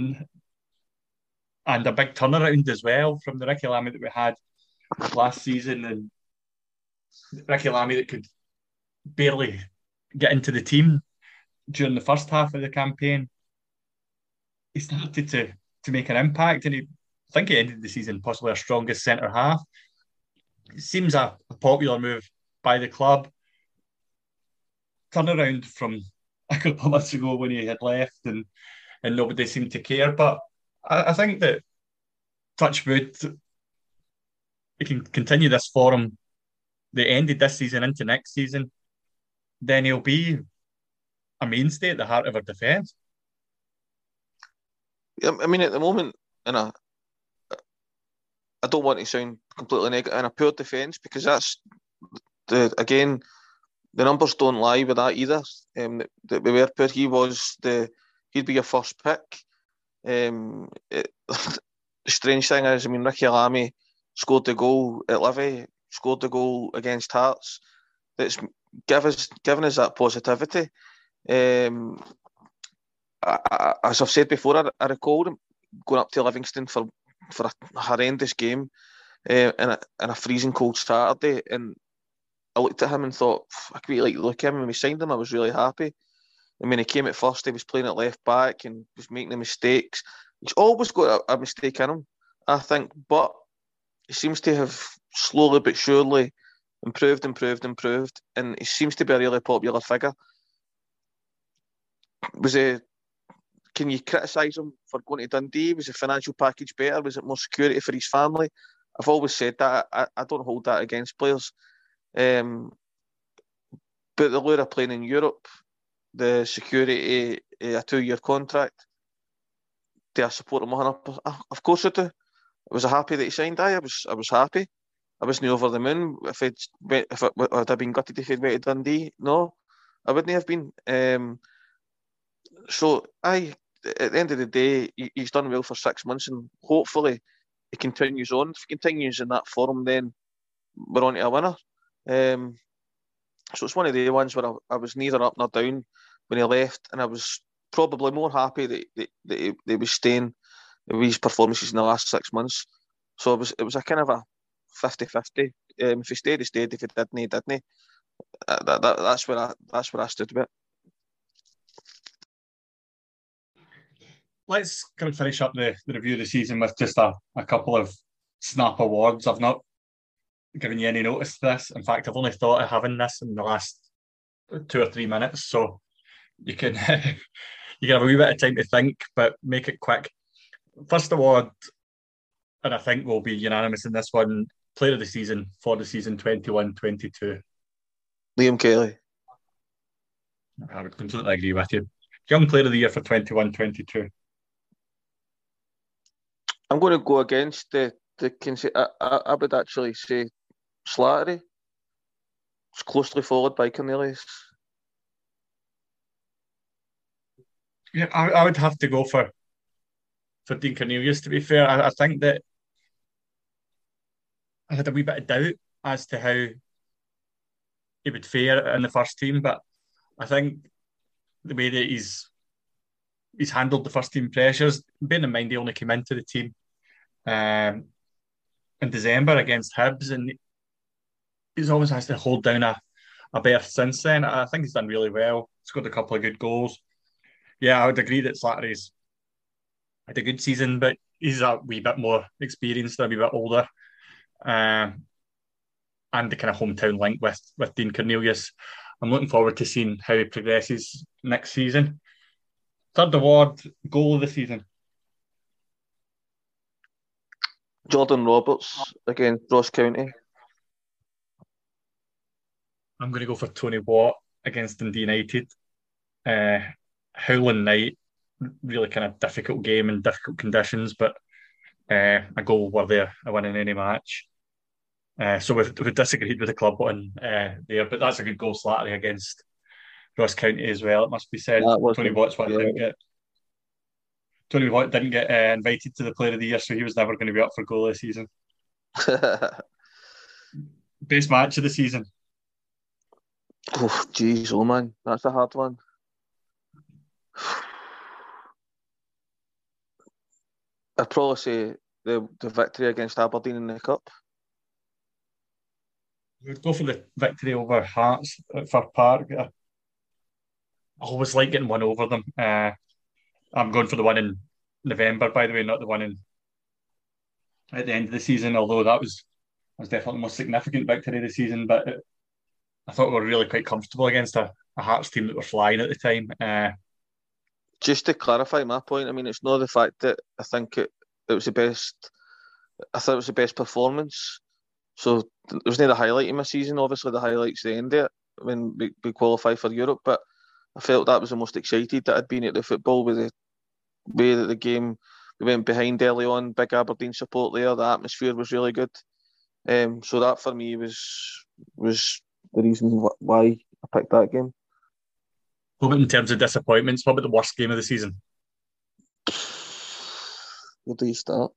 and a big turnaround as well from the Ricky Lammy that we had last season, and Ricky Lammy that could barely get into the team during the first half of the campaign. He started to make an impact, and I think he ended the season possibly our strongest centre half. It seems a popular move by the club. Turnaround from a couple of months ago when he had left and nobody seemed to care, but I think that touch wood, he can continue this form. They ended this season into next season, then he'll be a mainstay at the heart of our defence. Yeah, I mean, at the moment, I don't want to sound completely negative in a poor defence, because that's the numbers don't lie with that either. That we were poor. He'd be your first pick. The strange thing is, I mean, Ricky Lammy scored the goal at Livy, scored the goal against Hearts. That's given us that positivity. As I've said before, I recall him going up to Livingston for a horrendous game and a freezing cold Saturday, and I looked at him and thought, I could really look at him. When we signed him, I was really happy. And when he came at first, he was playing at left back and was making the mistakes. He's always got a mistake in him, I think, but he seems to have slowly but surely improved, and he seems to be a really popular figure. Can you criticise him for going to Dundee? Was the financial package better? Was it more security for his family? I've always said that. I don't hold that against players. But the lure of playing in Europe, the security, a 2-year contract, do I support him 100%? Of course I do. I was happy that he signed. I was happy. I wasn't over the moon. If I'd have been gutted if he'd went to Dundee, no, I wouldn't have been. So at the end of the day, he's done well for 6 months, and hopefully he continues on. If he continues in that form, then we're on to a winner. So it's one of the ones where I was neither up nor down when he left, and I was probably more happy that he was staying with his performances in the last 6 months. So it was a kind of a 50-50. If he stayed, he stayed. If he didn't, he didn't. That's where I stood with it. Let's kind of finish up the review of the season with just a couple of snap awards. I've not given you any notice to this. In fact, I've only thought of having this in the last 2 or 3 minutes, so you can you can have a wee bit of time to think, but make it quick. First award, and I think we'll be unanimous in this one, Player of the Season for the season 21-22. Liam Kelly. I would completely agree with you. Young Player of the Year for 21-22. I'm going to go against the I would actually say Slattery. It's closely followed by Cornelius. Yeah, I would have to go for Dean Cornelius, to be fair. I think that I had a wee bit of doubt as to how he would fare in the first team, but I think the way that he's handled the first team pressures, bearing in mind he only came into the team in December against Hibs, and he's always has to hold down a better since then. I think he's done really well. Scored a couple of good goals. Yeah, I would agree that Slattery's had a good season, but he's a wee bit more experienced, a wee bit older. And the kind of hometown link with Dean Cornelius. I'm looking forward to seeing how he progresses next season. Third award, goal of the season. Jordan Roberts against Ross County. I'm going to go for Tony Watt against Dundee United. Howling night, really kind of difficult game in difficult conditions, but a goal worthy of winning any match. So we've disagreed with the club one there, but that's a good goal, Slattery against Ross County as well. It must be said. Tony Watt didn't get invited to the Player of the Year, so he was never going to be up for goal this season. Best match of the season. Oh, jeez, man, that's a hard one. I'd probably say the victory against Aberdeen in the Cup. We'd go for the victory over Hearts at Fir Park. I always like getting one over them. I'm going for the one in November, by the way, not the one at the end of the season, although that was definitely the most significant victory of the season. But I thought we were really quite comfortable against a Hearts team that were flying at the time. Just to clarify my point, I mean, it's not the fact that I think it was the best. I thought it was the best performance. So there was no the highlight in my season. Obviously, the highlight's the end of it when we qualify for Europe. But I felt that was the most excited that I'd been at the football, with the way that the game, we went behind early on, big Aberdeen support there. The atmosphere was really good. So that for me was the reason why I picked that game. What about in terms of disappointments? What about the worst game of the season? Where do you start?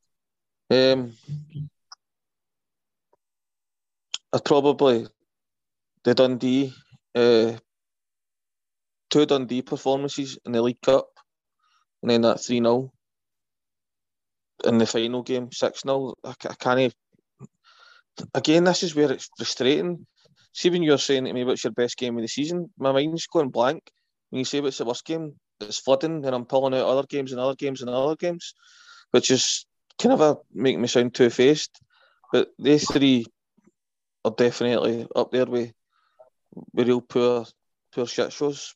I'd probably the Dundee, 2 Dundee performances in the League Cup, and then that 3-0 in the final game, 6-0. I can't. Again, this is where it's frustrating. See, when you're saying to me what's your best game of the season, my mind's going blank. When you say what's the worst game, it's flooding, and I'm pulling out other games and other games and other games, which is kind of making me sound two-faced. But these 3 are definitely up there with real poor shit shows.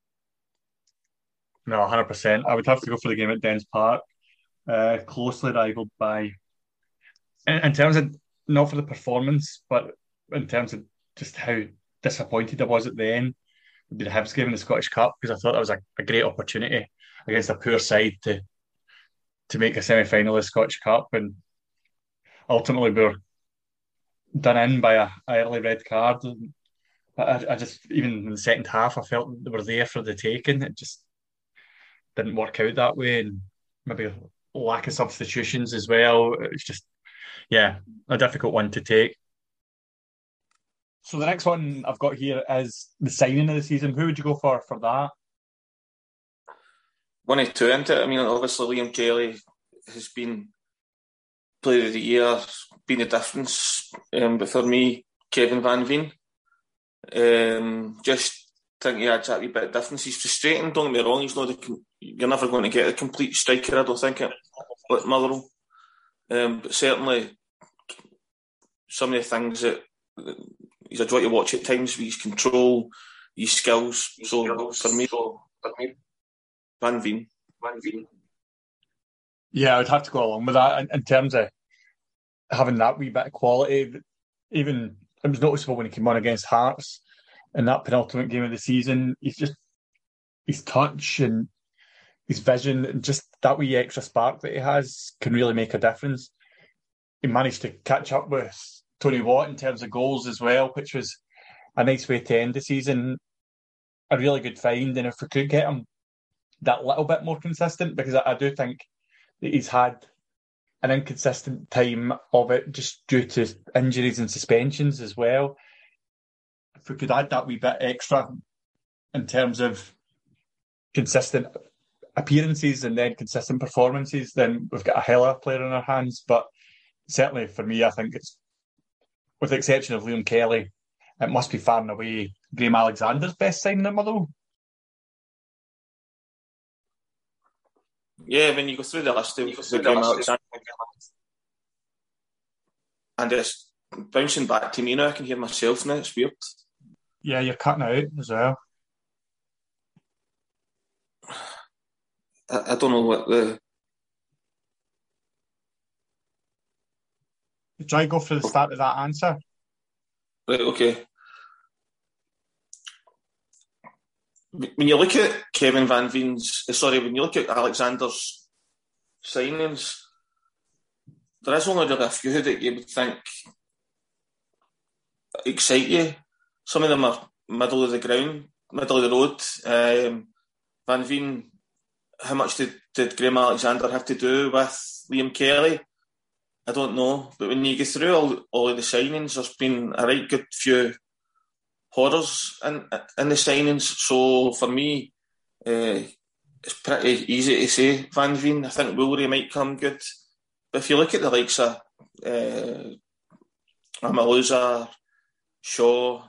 No, 100%. I would have to go for the game at Dens Park. Closely rivaled by, in terms of, not for the performance, but in terms of just how disappointed I was at the end, would be the Hibs game in the Scottish Cup, because I thought that was a great opportunity against a poor side to make a semi-final of the Scottish Cup, and ultimately we were done in by a early red card. I just, even in the second half, I felt they were there for the taking. It just didn't work out that way, and maybe a lack of substitutions as well. It's just, yeah, a difficult one to take. So the next one I've got here is the signing of the season. Who would you go for that? 1 of 2 into it. I mean, obviously Liam Kelly has been Player of the Year, been the difference. But for me, Kevin Van Veen. Just think he adds that wee bit of difference. He's frustrating, don't get me wrong. You're never going to get a complete striker, I don't think, like Motherwell. But certainly some of the things that he's a joy to watch at times, with his control, his skills. So for me, Van Veen. Yeah, I would have to go along with that in terms of having that wee bit of quality. Even it was noticeable when he came on against Hearts in that penultimate game of the season. His touch and his vision, and just that wee extra spark that he has can really make a difference. He managed to catch up with Tony Watt in terms of goals as well, which was a nice way to end the season. A really good find, and if we could get him that little bit more consistent, because I do think that he's had an inconsistent time of it just due to injuries and suspensions as well. If we could add that wee bit extra, in terms of consistent appearances and then consistent performances, then we've got a hell of a player in our hands. But certainly for me, I think it's, with the exception of Liam Kelly, it must be far and away Graham Alexander's best signing at Motherwell. Yeah, when you go through the list of Graham Alexander, and it's bouncing back to me now, I can hear myself now, it's weird. Yeah, you're cutting out as well. I don't know what the... Try go for the start of that answer. Right, okay. When you look at Kevin Van Veen's... when you look at Alexander's signings, there is only a few that you would think excite you. Some of them are middle of the road. Van Veen, how much did Graham Alexander have to do with Liam Kelly? I don't know. But when you get through all of the signings, there's been a right good few horrors in the signings. So for me, it's pretty easy to say Van Veen. I think Woolery might come good. But if you look at the likes of Amaluza, Shaw,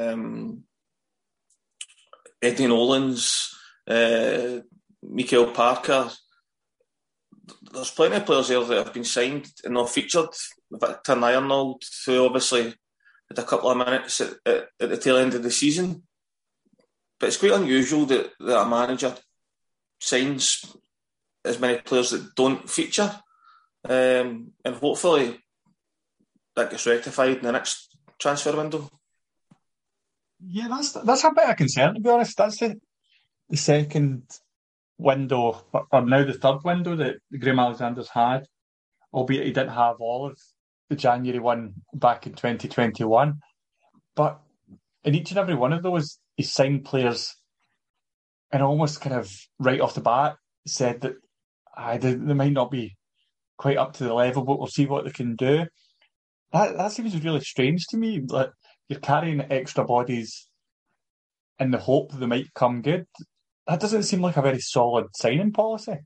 Eddie Nolans, Mikael Parker, there's plenty of players there that have been signed and not featured. Victor Nyrnold, who obviously had a couple of minutes at the tail end of the season. But it's quite unusual that a manager signs as many players that don't feature. And hopefully that gets rectified in the next transfer window. Yeah, that's a bit of concern, to be honest. That's the second window, or now the third window that Graham Alexander's had, albeit he didn't have all of the January one back in 2021. But in each and every one of those, he signed players and almost kind of right off the bat said that they might not be quite up to the level, but we'll see what they can do. That seems really strange to me. Like, you're carrying extra bodies in the hope that they might come good. That doesn't seem like a very solid signing policy.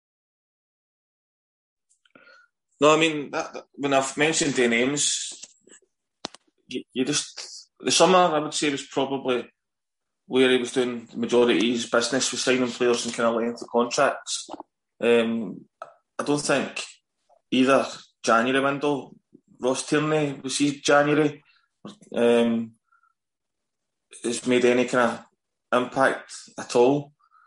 No, I mean, when I've mentioned the names, you just... The summer, I would say, was probably where he was doing the majority of his business, with signing players and kind of lengthy contracts. I don't think either January window, Ross Tierney was his January, has made any kind of impact at all.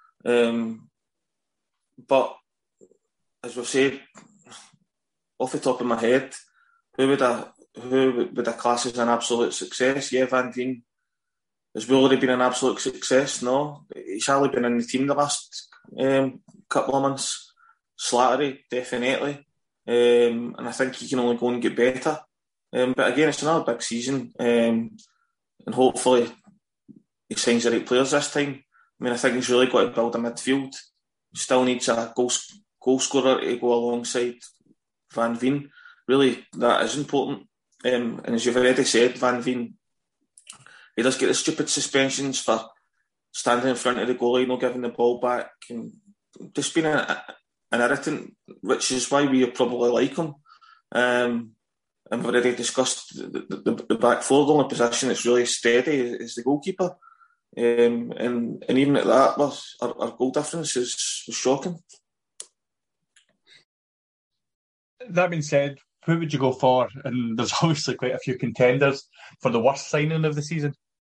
But as we've said, off the top of my head, who would I class as an absolute success? Yeah, Van Veen. Has Woolery been an absolute success? No. He's hardly been in the team the last couple of months. Slattery, definitely. And I think he can only go and get better. But again, it's another big season. And hopefully he signs the right players this time. I mean, I think he's really got to build a midfield. Still needs a goal scorer to go alongside Van Veen. Really, that is important. And as you've already said, Van Veen, he does get the stupid suspensions for standing in front of the goalie, not giving the ball back, and just being an irritant, which is why we probably like him. And we've already discussed the back four. The only position that's really steady is the goalkeeper. And even at that, our goal difference was shocking. That being said, who would you go for? And there's obviously quite a few contenders for the worst signing of the season.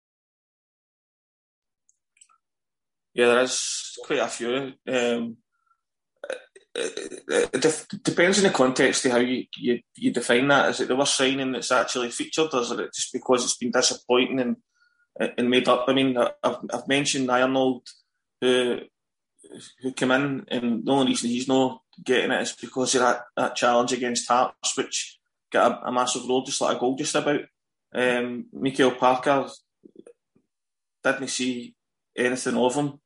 Yeah, there is quite a few. It depends on the context of how you define that. Is it the worst signing that's actually featured, or is it just because it's been disappointing and made up? I mean, I've mentioned Nyrnold, who came in, and the only reason he's not getting it is because of that challenge against Hearts, which got a massive roll, just like a goal just about. Mikael Parker, didn't see anything of him.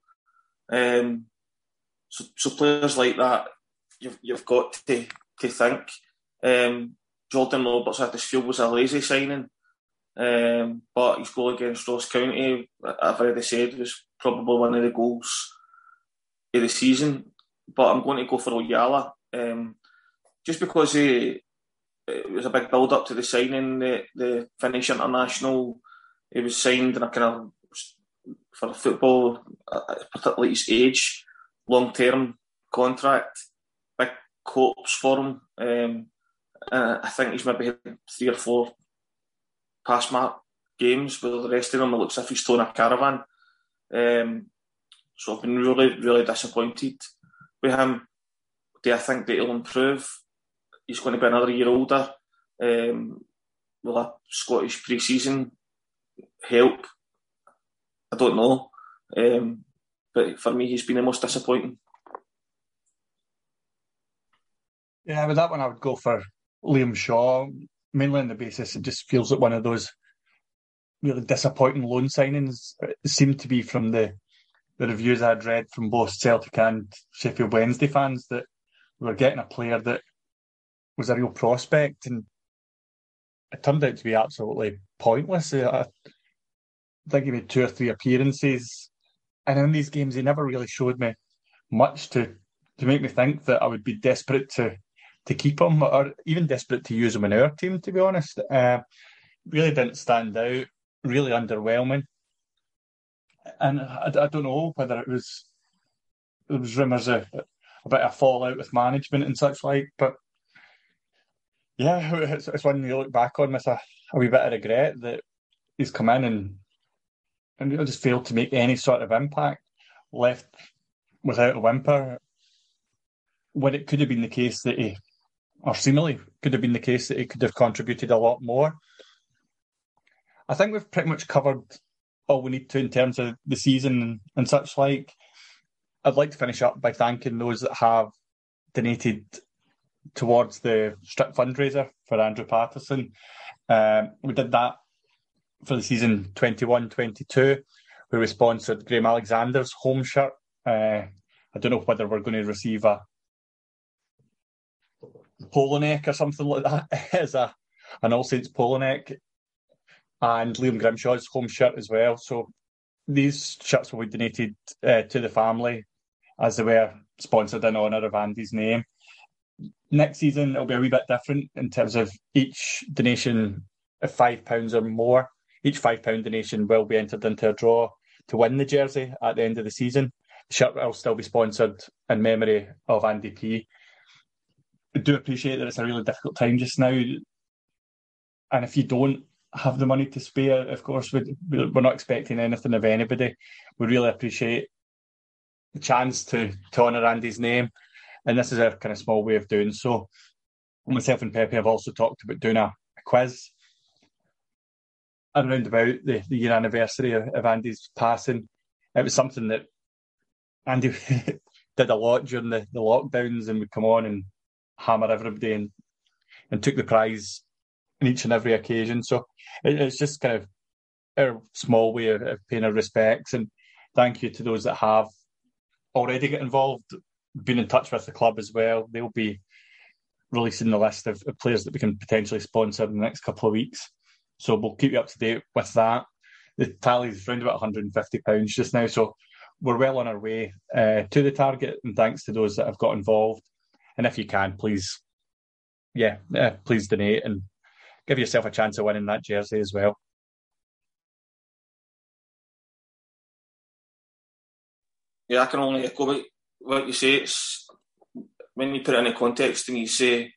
So players like that, you've got to think. Jordan Roberts, I just feel, was a lazy signing. But his goal against Ross County, I've already said, was probably one of the goals of the season. But I'm going to go for Oyala, just because it was a big build-up to the signing. The Finnish international, he was signed in a kind of, for football, particularly his age, long-term contract, big hopes for him. I think he's maybe had 3 or 4 pass mark games, but the rest of them, it looks as if he's towing a caravan. So I've been really, really disappointed with him. Do I think that he'll improve? He's going to be another year older. Will a Scottish pre-season help? I don't know. But for me, he's been the most disappointing. Yeah, with that one, I would go for Liam Shaw, mainly on the basis it just feels like one of those really disappointing loan signings. It seemed to be from the reviews I'd read from both Celtic and Sheffield Wednesday fans that we were getting a player that was a real prospect, and it turned out to be absolutely pointless. I think he made 2 or 3 appearances, and in these games he never really showed me much to make me think that I would be desperate to keep him, or even desperate to use him in our team, to be honest. Really didn't stand out, really underwhelming. And I don't know whether there was rumours of a bit of fallout with management and such like, but yeah, it's one you look back on with a wee bit of regret that he's come in and really just failed to make any sort of impact, left without a whimper, when it could have been the case that he, or seemingly could have been the case that he could have contributed a lot more. I think we've pretty much covered all we need to in terms of the season and such like. I'd like to finish up by thanking those that have donated towards the Strip fundraiser for Andrew Patterson. We did that for the season 21-22, where we sponsored Graham Alexander's home shirt. I don't know whether we're going to receive a polo neck or something like that as an All Saints polo neck, and Liam Grimshaw's home shirt as well. So these shirts will be donated to the family as they were sponsored in honour of Andy's name. Next season it'll be a wee bit different in terms of each donation of £5 or more. Each £5 donation will be entered into a draw to win the jersey at the end of the season. The shirt will still be sponsored in memory of Andy P. I do appreciate that it's a really difficult time just now, and if you don't have the money to spare, of course, we're not expecting anything of anybody. We really appreciate the chance to honour Andy's name, and this is our kind of small way of doing so. Myself and Pepe have also talked about doing a quiz around about the year anniversary of Andy's passing. It was something that Andy did a lot during the lockdowns, and would come on and hammer everybody and took the prize in each and every occasion. So it's just kind of our small way of paying our respects, and thank you to those that have already got involved, been in touch with the club as well. They'll be releasing the list of players that we can potentially sponsor in the next couple of weeks, so we'll keep you up to date with that. The tally is around about £150 just now, so we're well on our way to the target, and thanks to those that have got involved. And if you can, please donate and give yourself a chance of winning that jersey as well. Yeah, I can only echo what you say. It's when you put it into context and you say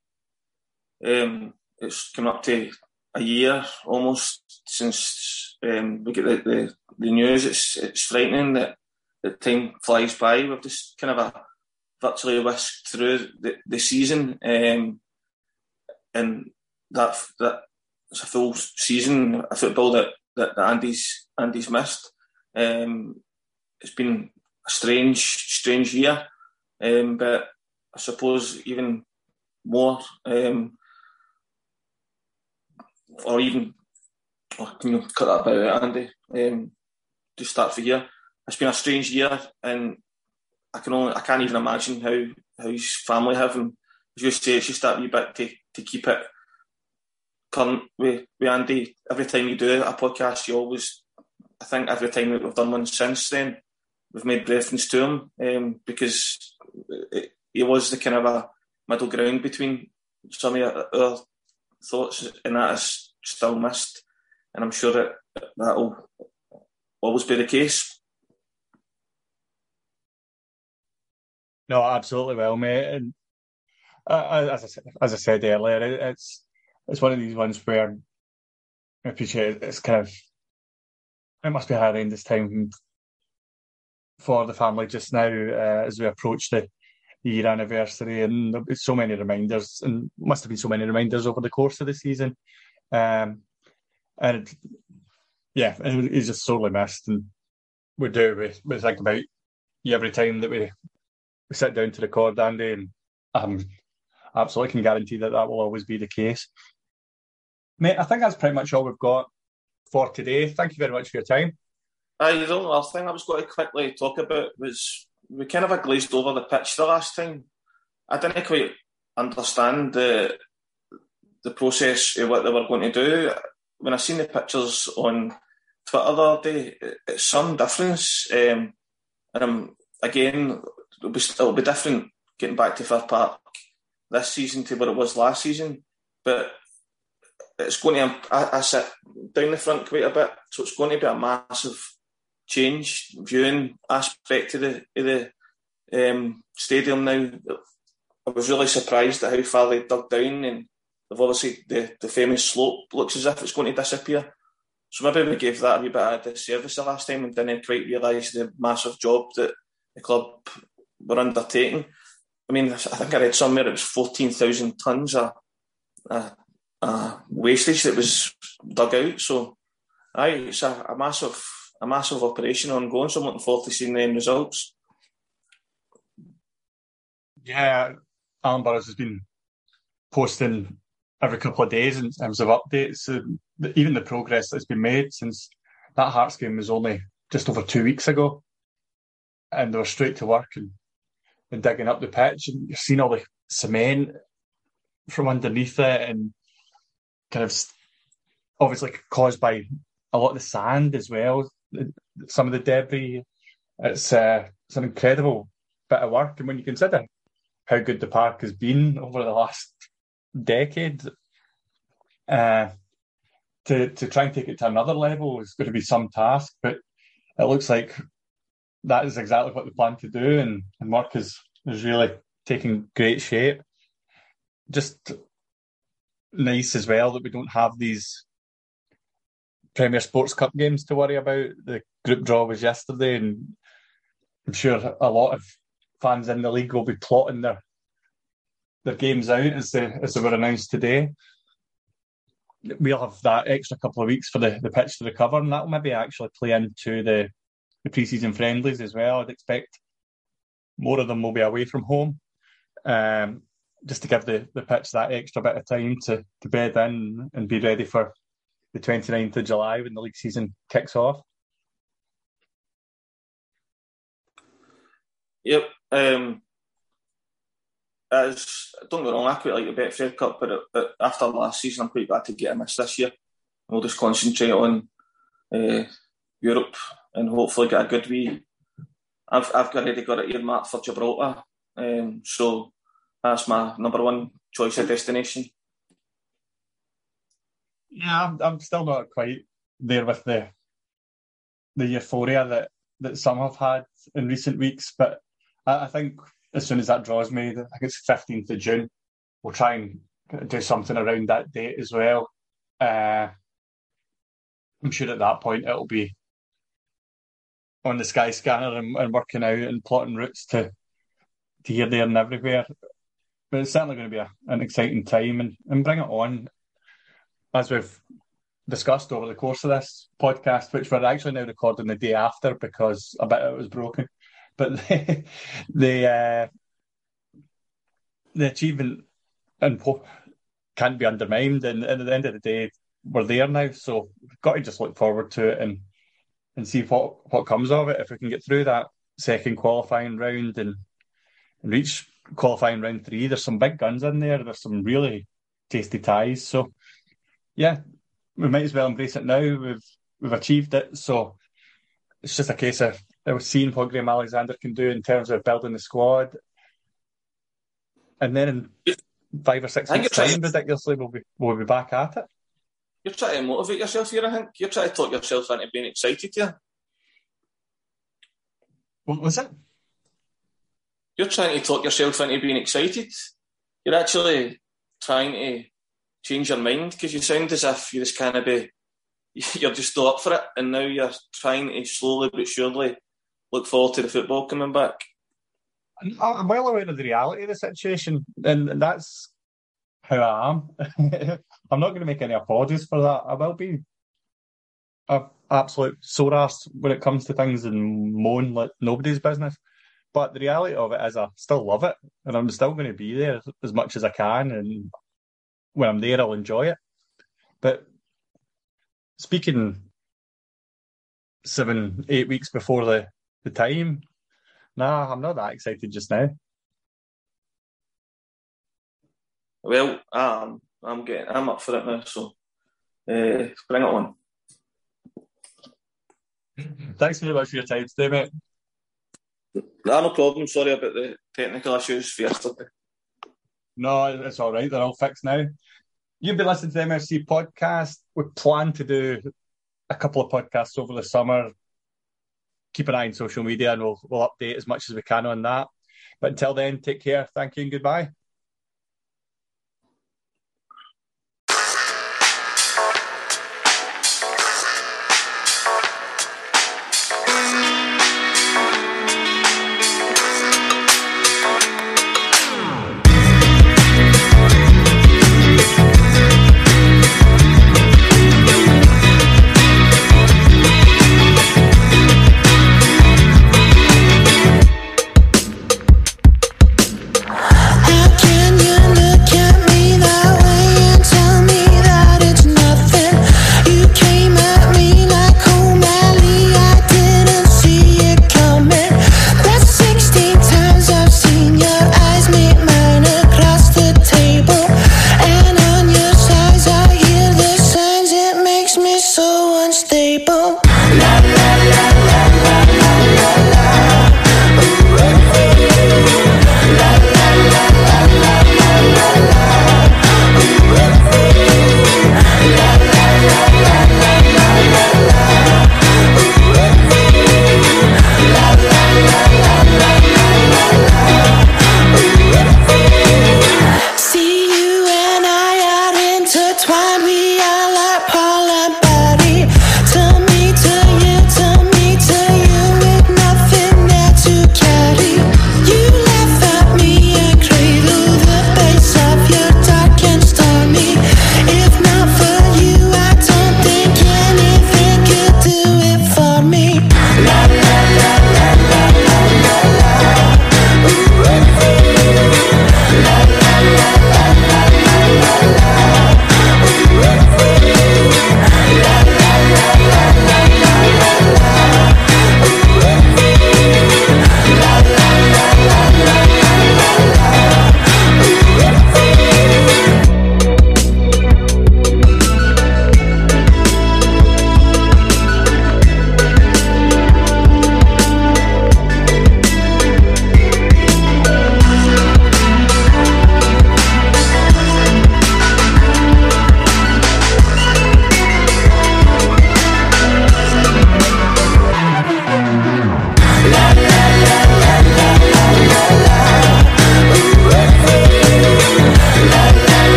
it's come up to a year almost since we get the news. It's frightening that time flies by. We've just kind of virtually whisked through the season, and that's a full season of football that Andy's missed. It's been a strange year, but I suppose even more, can you cut that bit out, Andy? To start for here, it's been a strange year, and I can't even imagine how his family have, and as you say, it's just that wee bit to keep it current with Andy. Every time you do a podcast, you always, I think every time that we've done one since then, we've made reference to him because he was the kind of a middle ground between some of our thoughts, and that is still missed. And I'm sure that'll always be the case. No, absolutely will, mate. And as I said earlier, it's one of these ones where I appreciate it's kind of, it must be a horrendous time for the family just now as we approach the year anniversary, and there'll be so many reminders, and must have been so many reminders over the course of the season. And he's just sorely missed, and we think about you every time that we sit down to record, Andy, and absolutely can guarantee that will always be the case. Mate, I think that's pretty much all we've got for today. Thank you very much for your time. The only other thing I was going to quickly talk about was we kind of glazed over the pitch the last time. I didn't quite understand the process of what they were going to do. When I seen the pictures on Twitter the other day, it's some difference. Again, it'll be different getting back to Fir Park this season to what it was last season. But it's going to, I sit down the front quite a bit, so it's going to be a massive change viewing aspect of the stadium now. I was really surprised at how far they dug down, and they've obviously the famous slope looks as if it's going to disappear. So maybe we gave that a wee bit of disservice the last time and didn't quite realise the massive job that the club were undertaking. I mean, I think I read somewhere it was 14,000 tonnes of wastage that was dug out. So, it's a massive operation ongoing. So I'm looking forward to seeing the end results. Yeah, Alan Burrows has been posting every couple of days in terms of updates. Even the progress that's been made since that Hearts game was only just over 2 weeks ago, and they were straight to work and digging up the pitch, and you've seen all the cement from underneath it, and kind of obviously caused by a lot of the sand as well, some of the debris. It's an incredible bit of work, and when you consider how good the park has been over the last decade, to try and take it to another level is going to be some task, but it looks like that is exactly what they plan to do, and work is really taking great shape. Just nice as well that we don't have these Premier Sports Cup games to worry about. The group draw was yesterday, and I'm sure a lot of fans in the league will be plotting their games out as they were announced today. We'll have that extra couple of weeks for the pitch to recover, and that'll maybe actually play into the pre-season friendlies as well. I'd expect more of them will be away from home, just to give the pitch that extra bit of time to bed in and be ready for the 29th of July when the league season kicks off. Yep. As don't get me wrong, I quite like the Betfred Cup, but after last season, I'm quite glad to get a miss this year. We'll just concentrate on Europe and hopefully get a good wee. I've already got it earmarked for Gibraltar, so that's my number one choice of destination. Yeah, I'm still not quite there with the euphoria that some have had in recent weeks, but I think as soon as that draw is made, I think it's 15th of June, we'll try and do something around that date as well. I'm sure at that point it'll be on the Sky Scanner and working out and plotting routes to here, there and everywhere. But it's certainly going to be an exciting time, and bring it on, as we've discussed over the course of this podcast, which we're actually now recording the day after because a bit of it was broken. But the achievement and can't be undermined, and at the end of the day, we're there now. So we've got to just look forward to it and see what comes of it. If we can get through that second qualifying round and reach qualifying round 3, there's some big guns in there. There's some really tasty ties. So yeah, we might as well embrace it now. We've achieved it, so it's just a case of seeing what Graham Alexander can do in terms of building the squad, and then in 5 or 6 weeks' time, ridiculously, we'll be back at it. You're trying to motivate yourself here, I think. You're trying to talk yourself into being excited here. What was it? You're trying to talk yourself into being excited. You're actually trying to change your mind because you sound as if you're just you're just still up for it, and now you're trying to slowly but surely look forward to the football coming back. I'm well aware of the reality of the situation, and that's how I am. I'm not going to make any apologies for that. I will be an absolute sore arse when it comes to things and moan like nobody's business. But the reality of it is I still love it, and I'm still going to be there as much as I can, and when I'm there, I'll enjoy it. But speaking 7-8 weeks before the time, nah, I'm not that excited just now. Well, I'm up for it now, so bring it on. Thanks very much for your time today, mate. No problem. Sorry about the technical issues for yesterday. No, it's all right. They're all fixed now. You've been listening to the MFC podcast. We plan to do a couple of podcasts over the summer. Keep an eye on social media and we'll update as much as we can on that. But until then, take care. Thank you and goodbye.